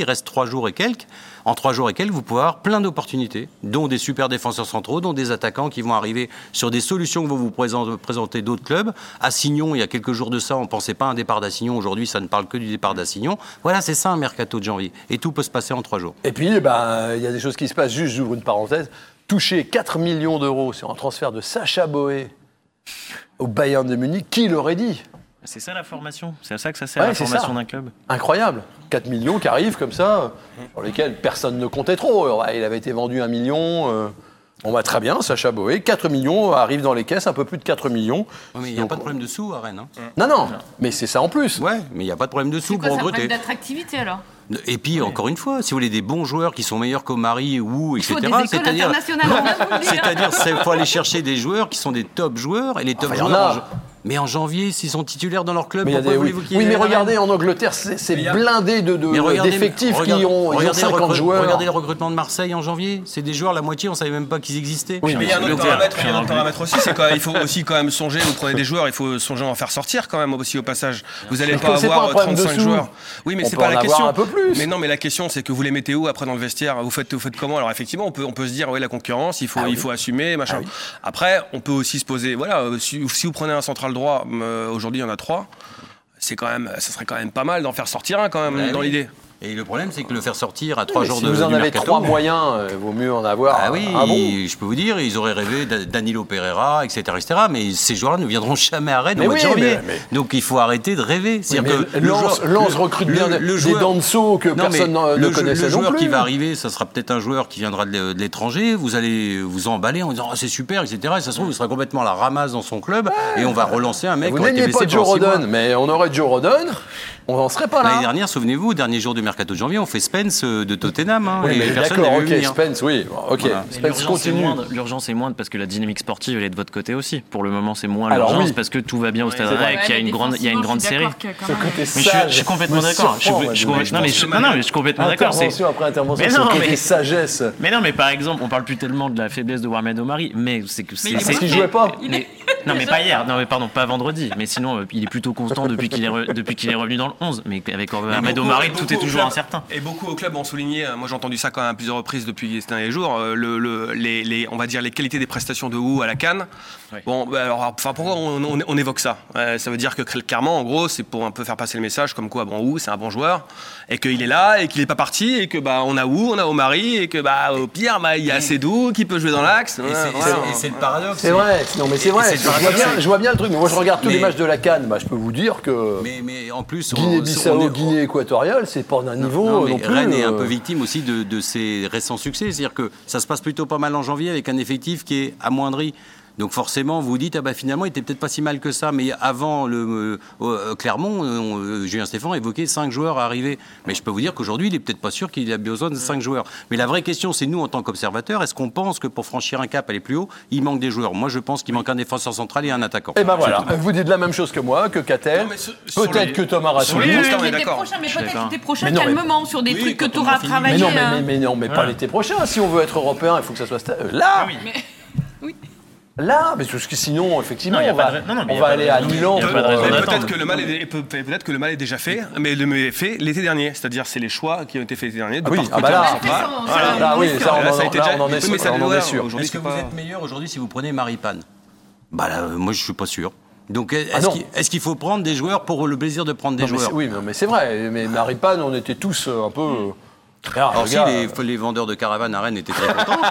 reste 3 jours et quelques. En 3 jours et quelques, vous pouvez avoir plein d'opportunités, dont des super défenseurs centraux, dont des attaquants qui vont arriver sur des solutions que vont vous présenter d'autres clubs. À Signon, il y a quelques jours de ça, on ne pensait pas à un départ d'Assignon. Aujourd'hui, ça ne parle que du départ d'Assignon. Voilà, c'est ça un mercato de janvier. Et tout peut se passer en 3 jours. Et puis, il y a des choses qui se passent. Juste, j'ouvre une parenthèse. Toucher 4 millions d'euros sur un transfert de Sacha Boey au Bayern de Munich, qui l'aurait dit ? C'est ça la formation. C'est à ça que ça sert, la formation d'un club. Incroyable. 4 millions qui arrivent comme ça, sur lesquels personne ne comptait trop. Il avait été vendu 1 million. On va très bien, Sacha Boey. 4 millions arrivent dans les caisses, un peu plus de 4 millions. Ouais, mais il n'y a pas de problème de sous à Rennes. Non, mais c'est ça en plus. Ouais, mais il n'y a pas de problème de sous pour recruter. C'est quoi, ça problème d'attractivité alors ? Et puis, encore une fois, si vous voulez des bons joueurs qui sont meilleurs qu'Omari ou etc., c'est-à-dire, il faut aller chercher des joueurs qui sont des top joueurs et les top joueurs. Mais en janvier, s'ils sont titulaires dans leur club, pourquoi voulez-vous qu'ils mais regardez, en Angleterre, c'est blindé d'effectifs qui ont 50 joueurs. Regardez le recrutement de Marseille en janvier. C'est des joueurs, la moitié, on ne savait même pas qu'ils existaient. Oui, mais il y a un autre paramètre aussi, c'est qu'il faut aussi quand même songer, vous prenez des joueurs, il faut songer à en faire sortir quand même aussi au passage. Vous n'allez pas avoir 35 joueurs. Oui, mais c'est pas la question. Un peu plus. Mais non, mais la question, c'est que vous les mettez où après dans le vestiaire ? Vous faites comment ? Alors effectivement, on peut se dire, la concurrence, il faut assumer, machin. Après, on peut aussi se poser, si vous prenez un central droit, aujourd'hui il y en a 3, ça serait quand même pas mal d'en faire sortir un quand même dans l'idée. Et le problème, c'est que le faire sortir à 3 jours si de vous en avez mercato, 3 moyens, vaut mieux en avoir. Ah oui, je peux vous dire, ils auraient rêvé Danilo Pereira, etc., mais ces joueurs-là ne viendront jamais à Rennes au mois de janvier. Donc il faut arrêter de rêver. Lens recrute bien des Danso que personne ne connaissait non plus. Le joueur qui va arriver, ça sera peut-être un joueur qui viendra de l'étranger. Vous allez vous emballer en disant c'est super, etc. Et ça se trouve, il sera complètement à la ramasse dans son club et on va relancer un mec. Vous n'aimiez pas Joe Rodon, mais on aurait Joe Rodon. On n'en serait pas là. L'année dernière, souvenez-vous, dernier jour du mercato de janvier, on fait Spence de Tottenham. Oui, mais d'accord, Spence, oui. Voilà. Spence continue. L'urgence est moindre parce que la dynamique sportive, elle est de votre côté aussi. Pour le moment, c'est moins l'urgence parce que tout va bien au Stade Rennais, qu'il y a une grande série. Je suis complètement d'accord. Je suis complètement d'accord. Intervention après intervention, c'est côté sagesse. Mais non, mais par exemple, on parle plus tellement de la faiblesse de Mohamed Omari, mais c'est que c'est parce qu'il jouait pas. Non, mais pas hier. Non, mais pardon, pas vendredi. Mais sinon, il est plutôt constant depuis qu'il est revenu dans le 11. Mais avec Mohamed Omari, tout est toujours incertain. Et beaucoup au club ont souligné, moi j'ai entendu ça quand même à plusieurs reprises depuis ces derniers jours, on va dire les qualités des prestations de Wu à la CAN. Oui. Bon, alors, pourquoi on évoque ça ? Ça veut dire que clairement, en gros, c'est pour un peu faire passer le message comme quoi, Wu, c'est un bon joueur, et qu'il est là, et qu'il n'est pas parti, et que on a Wu, on a Omari, et que au pire, il y a Sédou qui peut jouer dans l'axe. Et c'est le paradoxe. C'est vrai, non mais c'est vrai. Je vois bien le truc, mais moi je regarde tous les matchs de la CAN, je peux vous dire que mais en plus, Guinée-Bissau, Guinée équatoriale, c'est pas d'un niveau non plus. Rennes est un peu victime aussi de ses récents succès, c'est-à-dire que ça se passe plutôt pas mal en janvier avec un effectif qui est amoindri. Donc forcément, vous vous dites, finalement, il était peut-être pas si mal que ça. Mais avant Clermont, Julien Stéphan évoquait 5 joueurs à arriver. Mais je peux vous dire qu'aujourd'hui, il est peut-être pas sûr qu'il a besoin de 5 joueurs. Mais la vraie question, c'est nous, en tant qu'observateurs, est-ce qu'on pense que pour franchir un cap, aller plus haut, il manque des joueurs ? Moi, je pense qu'il manque un défenseur central et un attaquant. Et voilà, vous dites la même chose que moi, que Catel, peut-être que Thomas Rassouli. Mais peut-être l'été prochain, calmement, sur des trucs que tu auras travaillé. Mais non, pas l'été prochain. Si on veut être européen, il faut que ça soit là. Oui. Là, mais parce que sinon, effectivement, on va aller à Milan. Peut-être que le mal est déjà fait, mais le mieux est fait l'été dernier. C'est-à-dire, c'est les choix qui ont été faits l'été dernier. On en est sûr. Est-ce que vous êtes meilleur aujourd'hui si vous prenez Maripane ? Moi, je suis pas sûr. Donc, est-ce qu'il faut prendre des joueurs pour le plaisir de prendre des joueurs ? Oui, mais c'est vrai. Mais Maripane, on était tous un peu. Alors, si les vendeurs de caravanes à Rennes étaient très contents.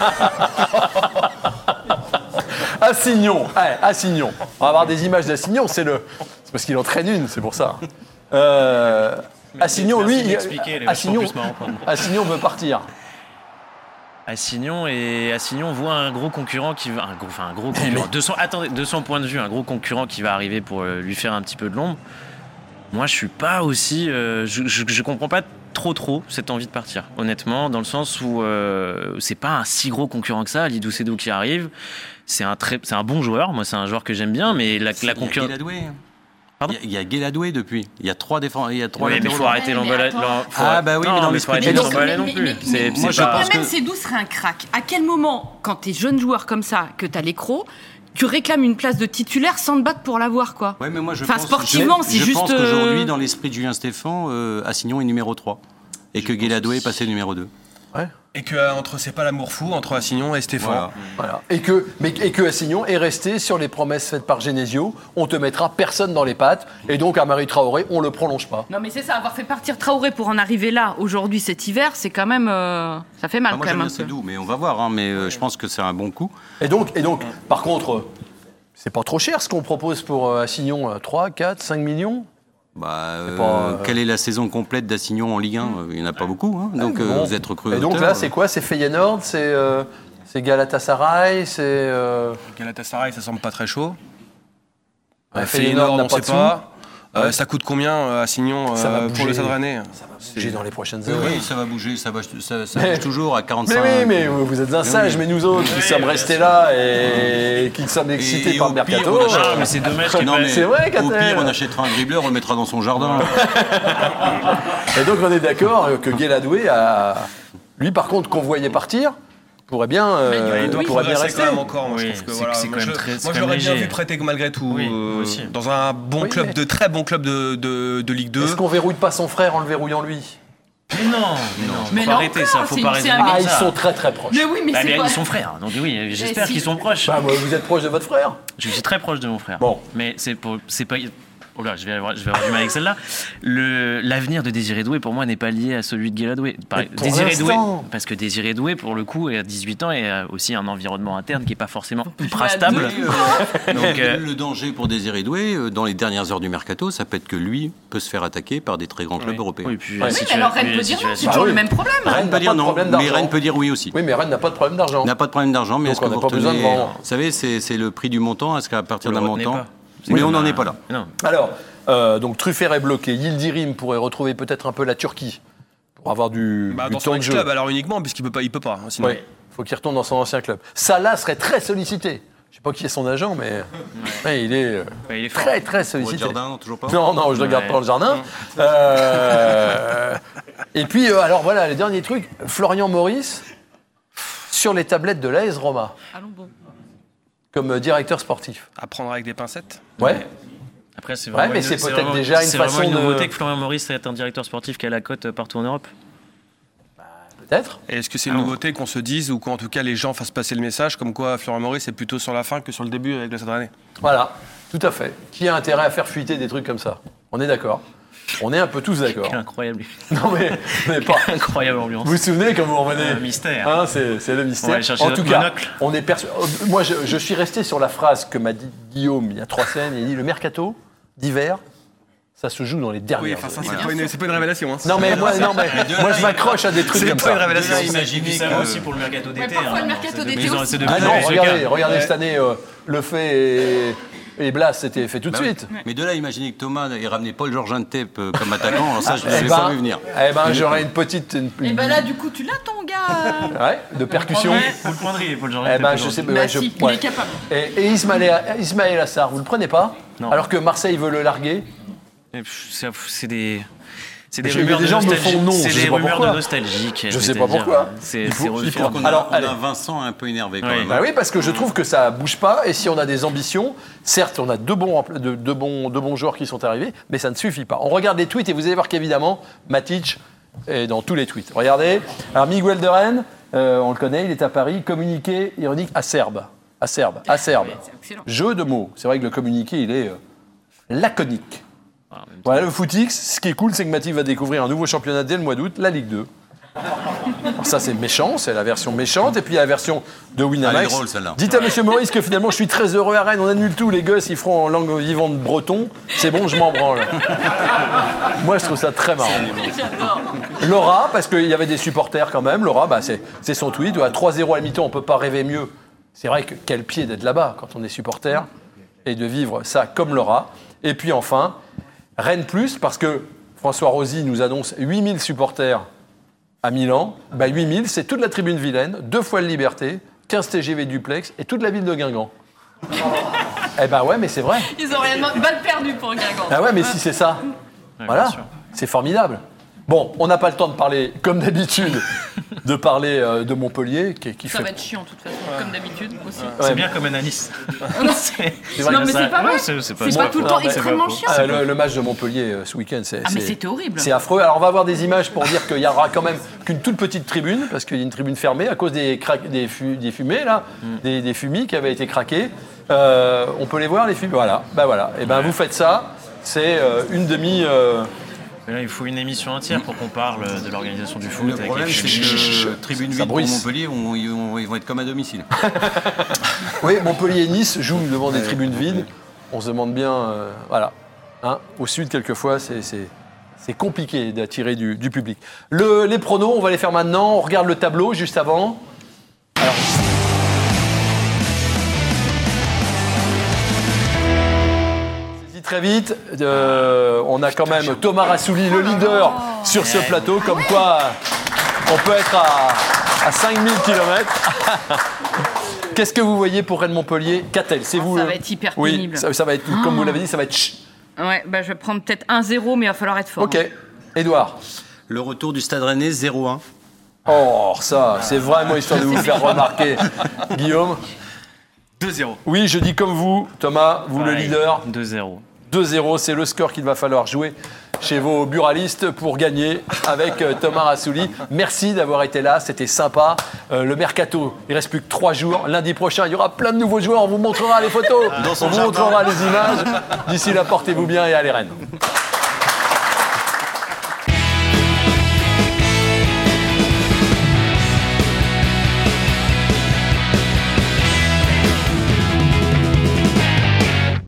Assignon. On va avoir des images d'Assignon, c'est parce qu'il entraîne une, c'est pour ça. Assignon, lui, Assignon veut partir. Assignon voit un gros concurrent qui va un gros concurrent. De son point de vue, un gros concurrent qui va arriver pour lui faire un petit peu de l'ombre. Moi, je suis pas aussi. Je comprends pas trop cette envie de partir, honnêtement, dans le sens où c'est pas un si gros concurrent que ça. Lidou Sédou qui arrive, c'est un bon joueur. Moi, c'est un joueur que j'aime bien, mais la concurrence. Il y a Guéladoué depuis. Il y a 3 défenseurs. Oui, mais il faut arrêter l'emballage. Mais faut arrêter l'emballage non plus. Moi, je pense que Sédou serait un crack. À quel moment, quand t'es jeune joueur comme ça, que t'as l'écro, tu réclames une place de titulaire sans te battre pour l'avoir, quoi. Ouais, mais moi, sportivement, c'est juste. Je pense qu'aujourd'hui, dans l'esprit de Julien Stéphan, Assignon est numéro 3. Et que Guéladoué est passé numéro 2. Ouais. Et que c'est pas l'amour fou entre Assignon et Stéphane. Voilà. Et que Assignon est resté sur les promesses faites par Genesio. On te mettra personne dans les pattes. Et donc, Amaury Traoré, on le prolonge pas. Non, mais c'est ça, avoir fait partir Traoré pour en arriver là, aujourd'hui, cet hiver, c'est quand même. Ça fait mal Moi, quand j'aime même. bien, c'est doux, mais on va voir. Mais je pense que c'est un bon coup. Et donc par contre, c'est pas trop cher ce qu'on propose pour Assignon. 3, 4, 5 millions. Quelle est la saison complète d'Assignon en Ligue 1 Il n'y en a pas beaucoup, hein. Donc vous êtes recruté. Et donc là, c'est quoi? C'est Feyenoord, c'est Galatasaray, c'est. Galatasaray, ça semble pas très chaud. Feyenoord n'a on pas sait de sous. pas. Ça coûte combien Assignon pour le Stade Rennais? Ça va bouger dans les prochaines années. Oui, ça va bouger, ça bouge toujours à 45. Mais oui, mais vous êtes un sage, mais nous autres qui sommes restés là et qui sommes excités par le mercato. Mais c'est dommage qu'il C'est vrai, Au Catel. pire, on achètera un dribbleur, on le mettra dans son jardin. Et donc on est d'accord que Guéladoué a. Lui, par contre, qu'on voyait partir, pourrait bien rester. Quand même encore, moi, Oui, je trouve que c'est- voilà. c'est quand Moi, même très- c'est moi, quand je l'aurais même bien léger. vu prêter malgré tout Oui, moi aussi. dans un bon club, mais- de très bon club de Ligue 2. Est-ce qu'on verrouille pas son frère en le verrouillant lui? Mais non, Mais faut non, arrêter ça, faut c'est- pas c'est raisonner un- Ah, comme ils ça. sont très très proches. Mais oui, mais Bah, c'est mais quoi? ils sont frères, donc oui, j'espère si. qu'ils sont proches. Bah, vous êtes proche de votre frère? Je suis très proche de mon frère. Bon. Mais c'est pas. Oh là, je vais avoir du mal avec celle-là. L'avenir de Désiré Doué, pour moi, n'est pas lié à celui de Guéladoué. Mais pour Désiré Doué, l'instant. parce que Désiré Doué, pour le coup, à 18 ans, et a aussi un environnement interne qui n'est pas forcément ultra jouer à stable. deux. Donc, Le danger pour Désiré Doué, dans les dernières heures du mercato, ça peut être que lui peut se faire attaquer par des très grands clubs européens. oui, puis, Ouais. Oui, si mais tu alors as- Rennes puis peut la dire non, c'est situation- toujours oui. le même problème. Rennes Rennes n'a peut pas dire de non, problème mais d'argent. Rennes peut dire oui aussi. Oui, mais Rennes n'a pas de problème d'argent. On n'a pas de problème d'argent, mais Donc est-ce que on n'a vous pas besoin de retenez... vendre. Vous savez, c'est le prix du montant. Est-ce qu'à partir Vous d'un le retenez montant... pas. Mais on n'en bah, est pas là. Non. Alors, donc Truffert est bloqué. Yildirim pourrait retrouver peut-être un peu la Turquie pour avoir du Dans temps son de jeu. club, alors uniquement, puisqu'il peut pas. Hein, sinon. Oui, faut qu'il retourne dans son ancien club. Salah serait très sollicité. Je sais pas qui est son agent, mais ouais, il est Ouais, il est fort. très très Au sollicité. jardin, non, toujours pas. Non, je ne regarde pas dans le jardin. Et puis, alors voilà, les derniers trucs. Florian Maurice sur les tablettes de l'AS Roma Allons bon. comme directeur sportif. À prendre avec des pincettes. Ouais. Après, c'est Ouais, vraiment mais une- c'est peut-être vraiment- déjà une c'est vraiment façon une de- nouveauté que Florian Maurice est un directeur sportif qui a la cote partout en Europe. Peut-être. Et est-ce que c'est une nouveauté qu'on se dise ou qu'en tout cas les gens fassent passer le message comme quoi Florian Maurice est plutôt sur la fin que sur le début avec le Stade Rennais? Voilà, tout à fait. Qui a intérêt à faire fuiter des trucs comme ça? On est d'accord. On est un peu tous d'accord. Quelle incroyable, Non mais, on n'est pas. incroyable ambiance. Vous vous souvenez quand vous revenez? Un mystère. Hein, c'est le mystère. On va aller chercher En notre tout cas, monocle. on est moi, je suis resté sur la phrase que m'a dit Guillaume il y a 3 semaines. Il dit le mercato d'hiver, ça se joue dans les Oui, dernières. enfin ça heures. c'est pas une révélation. Hein. Non mais moi, je m'accroche à des trucs C'est comme pas ça. une révélation. Et Imaginez puis ça que- va aussi pour le mercato d'été. parfois, le mercato d'été aussi. Ah non, regardez cette année, le fait et Blas c'était fait tout de suite. Mais de là, imaginez que Thomas ait ramené Paul Georges Tep comme attaquant, alors ça, je ne Eh l'ai ben, pas vu venir. Eh ben, j'aurais une petite Et ben là, du coup, tu l'as ton gars. ouais, de percussion. Vous le prendriez, Paul Georges. Eh ben, je sais, Bah ouais, si, il ouais. est capable. Et Ismaël Assar, vous le prenez pas? Non. Alors que Marseille veut le larguer. C'est des. C'est des Mais rumeurs des de gens me nostalgie. font non, C'est je sais des pas rumeurs pourquoi. de nostalgique. Je sais pas pourquoi. C'est Il faut refait. qu'on- Alors, on allez. a Vincent un peu énervé quand Oui. même. Bah oui, parce que je trouve que ça bouge pas. Et si on a des ambitions, certes, on a deux bons joueurs qui sont arrivés, mais ça ne suffit pas. On regarde les tweets et vous allez voir qu'évidemment, Matic est dans tous les tweets. Regardez. Alors, Miguel de Rennes, on le connaît, il est à Paris. Communiqué ironique acerbe. Acerbe. Ouais, c'est excellent. Jeu de mots. C'est vrai que le communiqué, il est laconique. Voilà, le footix, ce qui est cool, c'est que Mathis va découvrir un nouveau championnat dès le mois d'août, la Ligue 2. Alors ça, c'est méchant, c'est la version méchante. Et puis, il y a la version de Winamax. Elle est drôle, celle-là. Dites à Monsieur Maurice que finalement, je suis très heureux à Rennes. On annule tout, les gosses, ils feront en langue vivante breton. C'est bon, je m'en branle. Moi, je trouve ça très marrant. J'adore. Laura, parce qu'il y avait des supporters quand même. Laura, bah, c'est son tweet. À 3-0 à la mi-temps, on ne peut pas rêver mieux. C'est vrai que quel pied d'être là-bas quand on est supporter et de vivre ça comme Laura. Et puis enfin, Rennes Plus, parce que François Rosy nous annonce 8000 supporters à Milan. Bah, 8000, c'est toute la tribune Vilaine, 2 fois le Liberté, 15 TGV duplex et toute la ville de Guingamp. Eh ben ouais, mais c'est vrai. Ils ont rien demandé. Balle perdue pour Guingamp. Ah ouais, mais si c'est ça, Ouais, voilà, bien sûr. c'est formidable. Bon, on n'a pas le temps de parler, comme d'habitude, de parler de Montpellier, qui Ça fait... va être chiant, de toute façon, comme d'habitude aussi. C'est bien comme à Nice. vrai Non, que mais c'est pas vrai. C'est C'est pas tout le temps extrêmement chiant. Le match de Montpellier ce week-end, Mais c'était horrible. c'est affreux. Alors on va avoir des images pour dire qu'il y aura quand même qu'une toute petite tribune, parce qu'il y a une tribune fermée à cause des fumées, là, des fumis qui avaient été craqués. On peut les voir, les fumées. Voilà. Et ben vous faites ça. C'est une demi. Mais là, il faut une émission entière pour qu'on parle de l'organisation du foot. Le problème, c'est que tribune vide pour Montpellier, ils vont être comme à domicile. Oui, Montpellier et Nice jouent devant des tribunes vides. On se demande bien, voilà. Hein, au sud, quelquefois, c'est compliqué d'attirer du public. Les pronos, on va les faire maintenant. On regarde le tableau juste avant. Alors, très vite, on a quand même Thomas Rassouli, le leader sur ce plateau, comme quoi on peut être à 5000 km. Qu'est-ce que vous voyez pour Rennes-Montpellier? Qu'a-t-elle? C'est vous? Ça va être hyper pénible. Oui, ça va être, comme vous l'avez dit, ça va être... Ouais, je vais prendre peut-être 1-0, mais il va falloir être fort. Ok. Édouard? Le retour du Stade Rennais, 0-1. Oh, ça, c'est vraiment histoire de vous faire remarquer. Guillaume? 2-0. Oui, je dis comme vous, Thomas, vous le leader. 2-0. 2-0, c'est le score qu'il va falloir jouer chez vos buralistes pour gagner avec Thomas Rassouli. Merci d'avoir été là, c'était sympa. Le mercato, il ne reste plus que 3 jours. Lundi prochain, il y aura plein de nouveaux joueurs, on vous montrera les photos, on vous montrera les images. D'ici là, portez-vous bien et allez Rennes.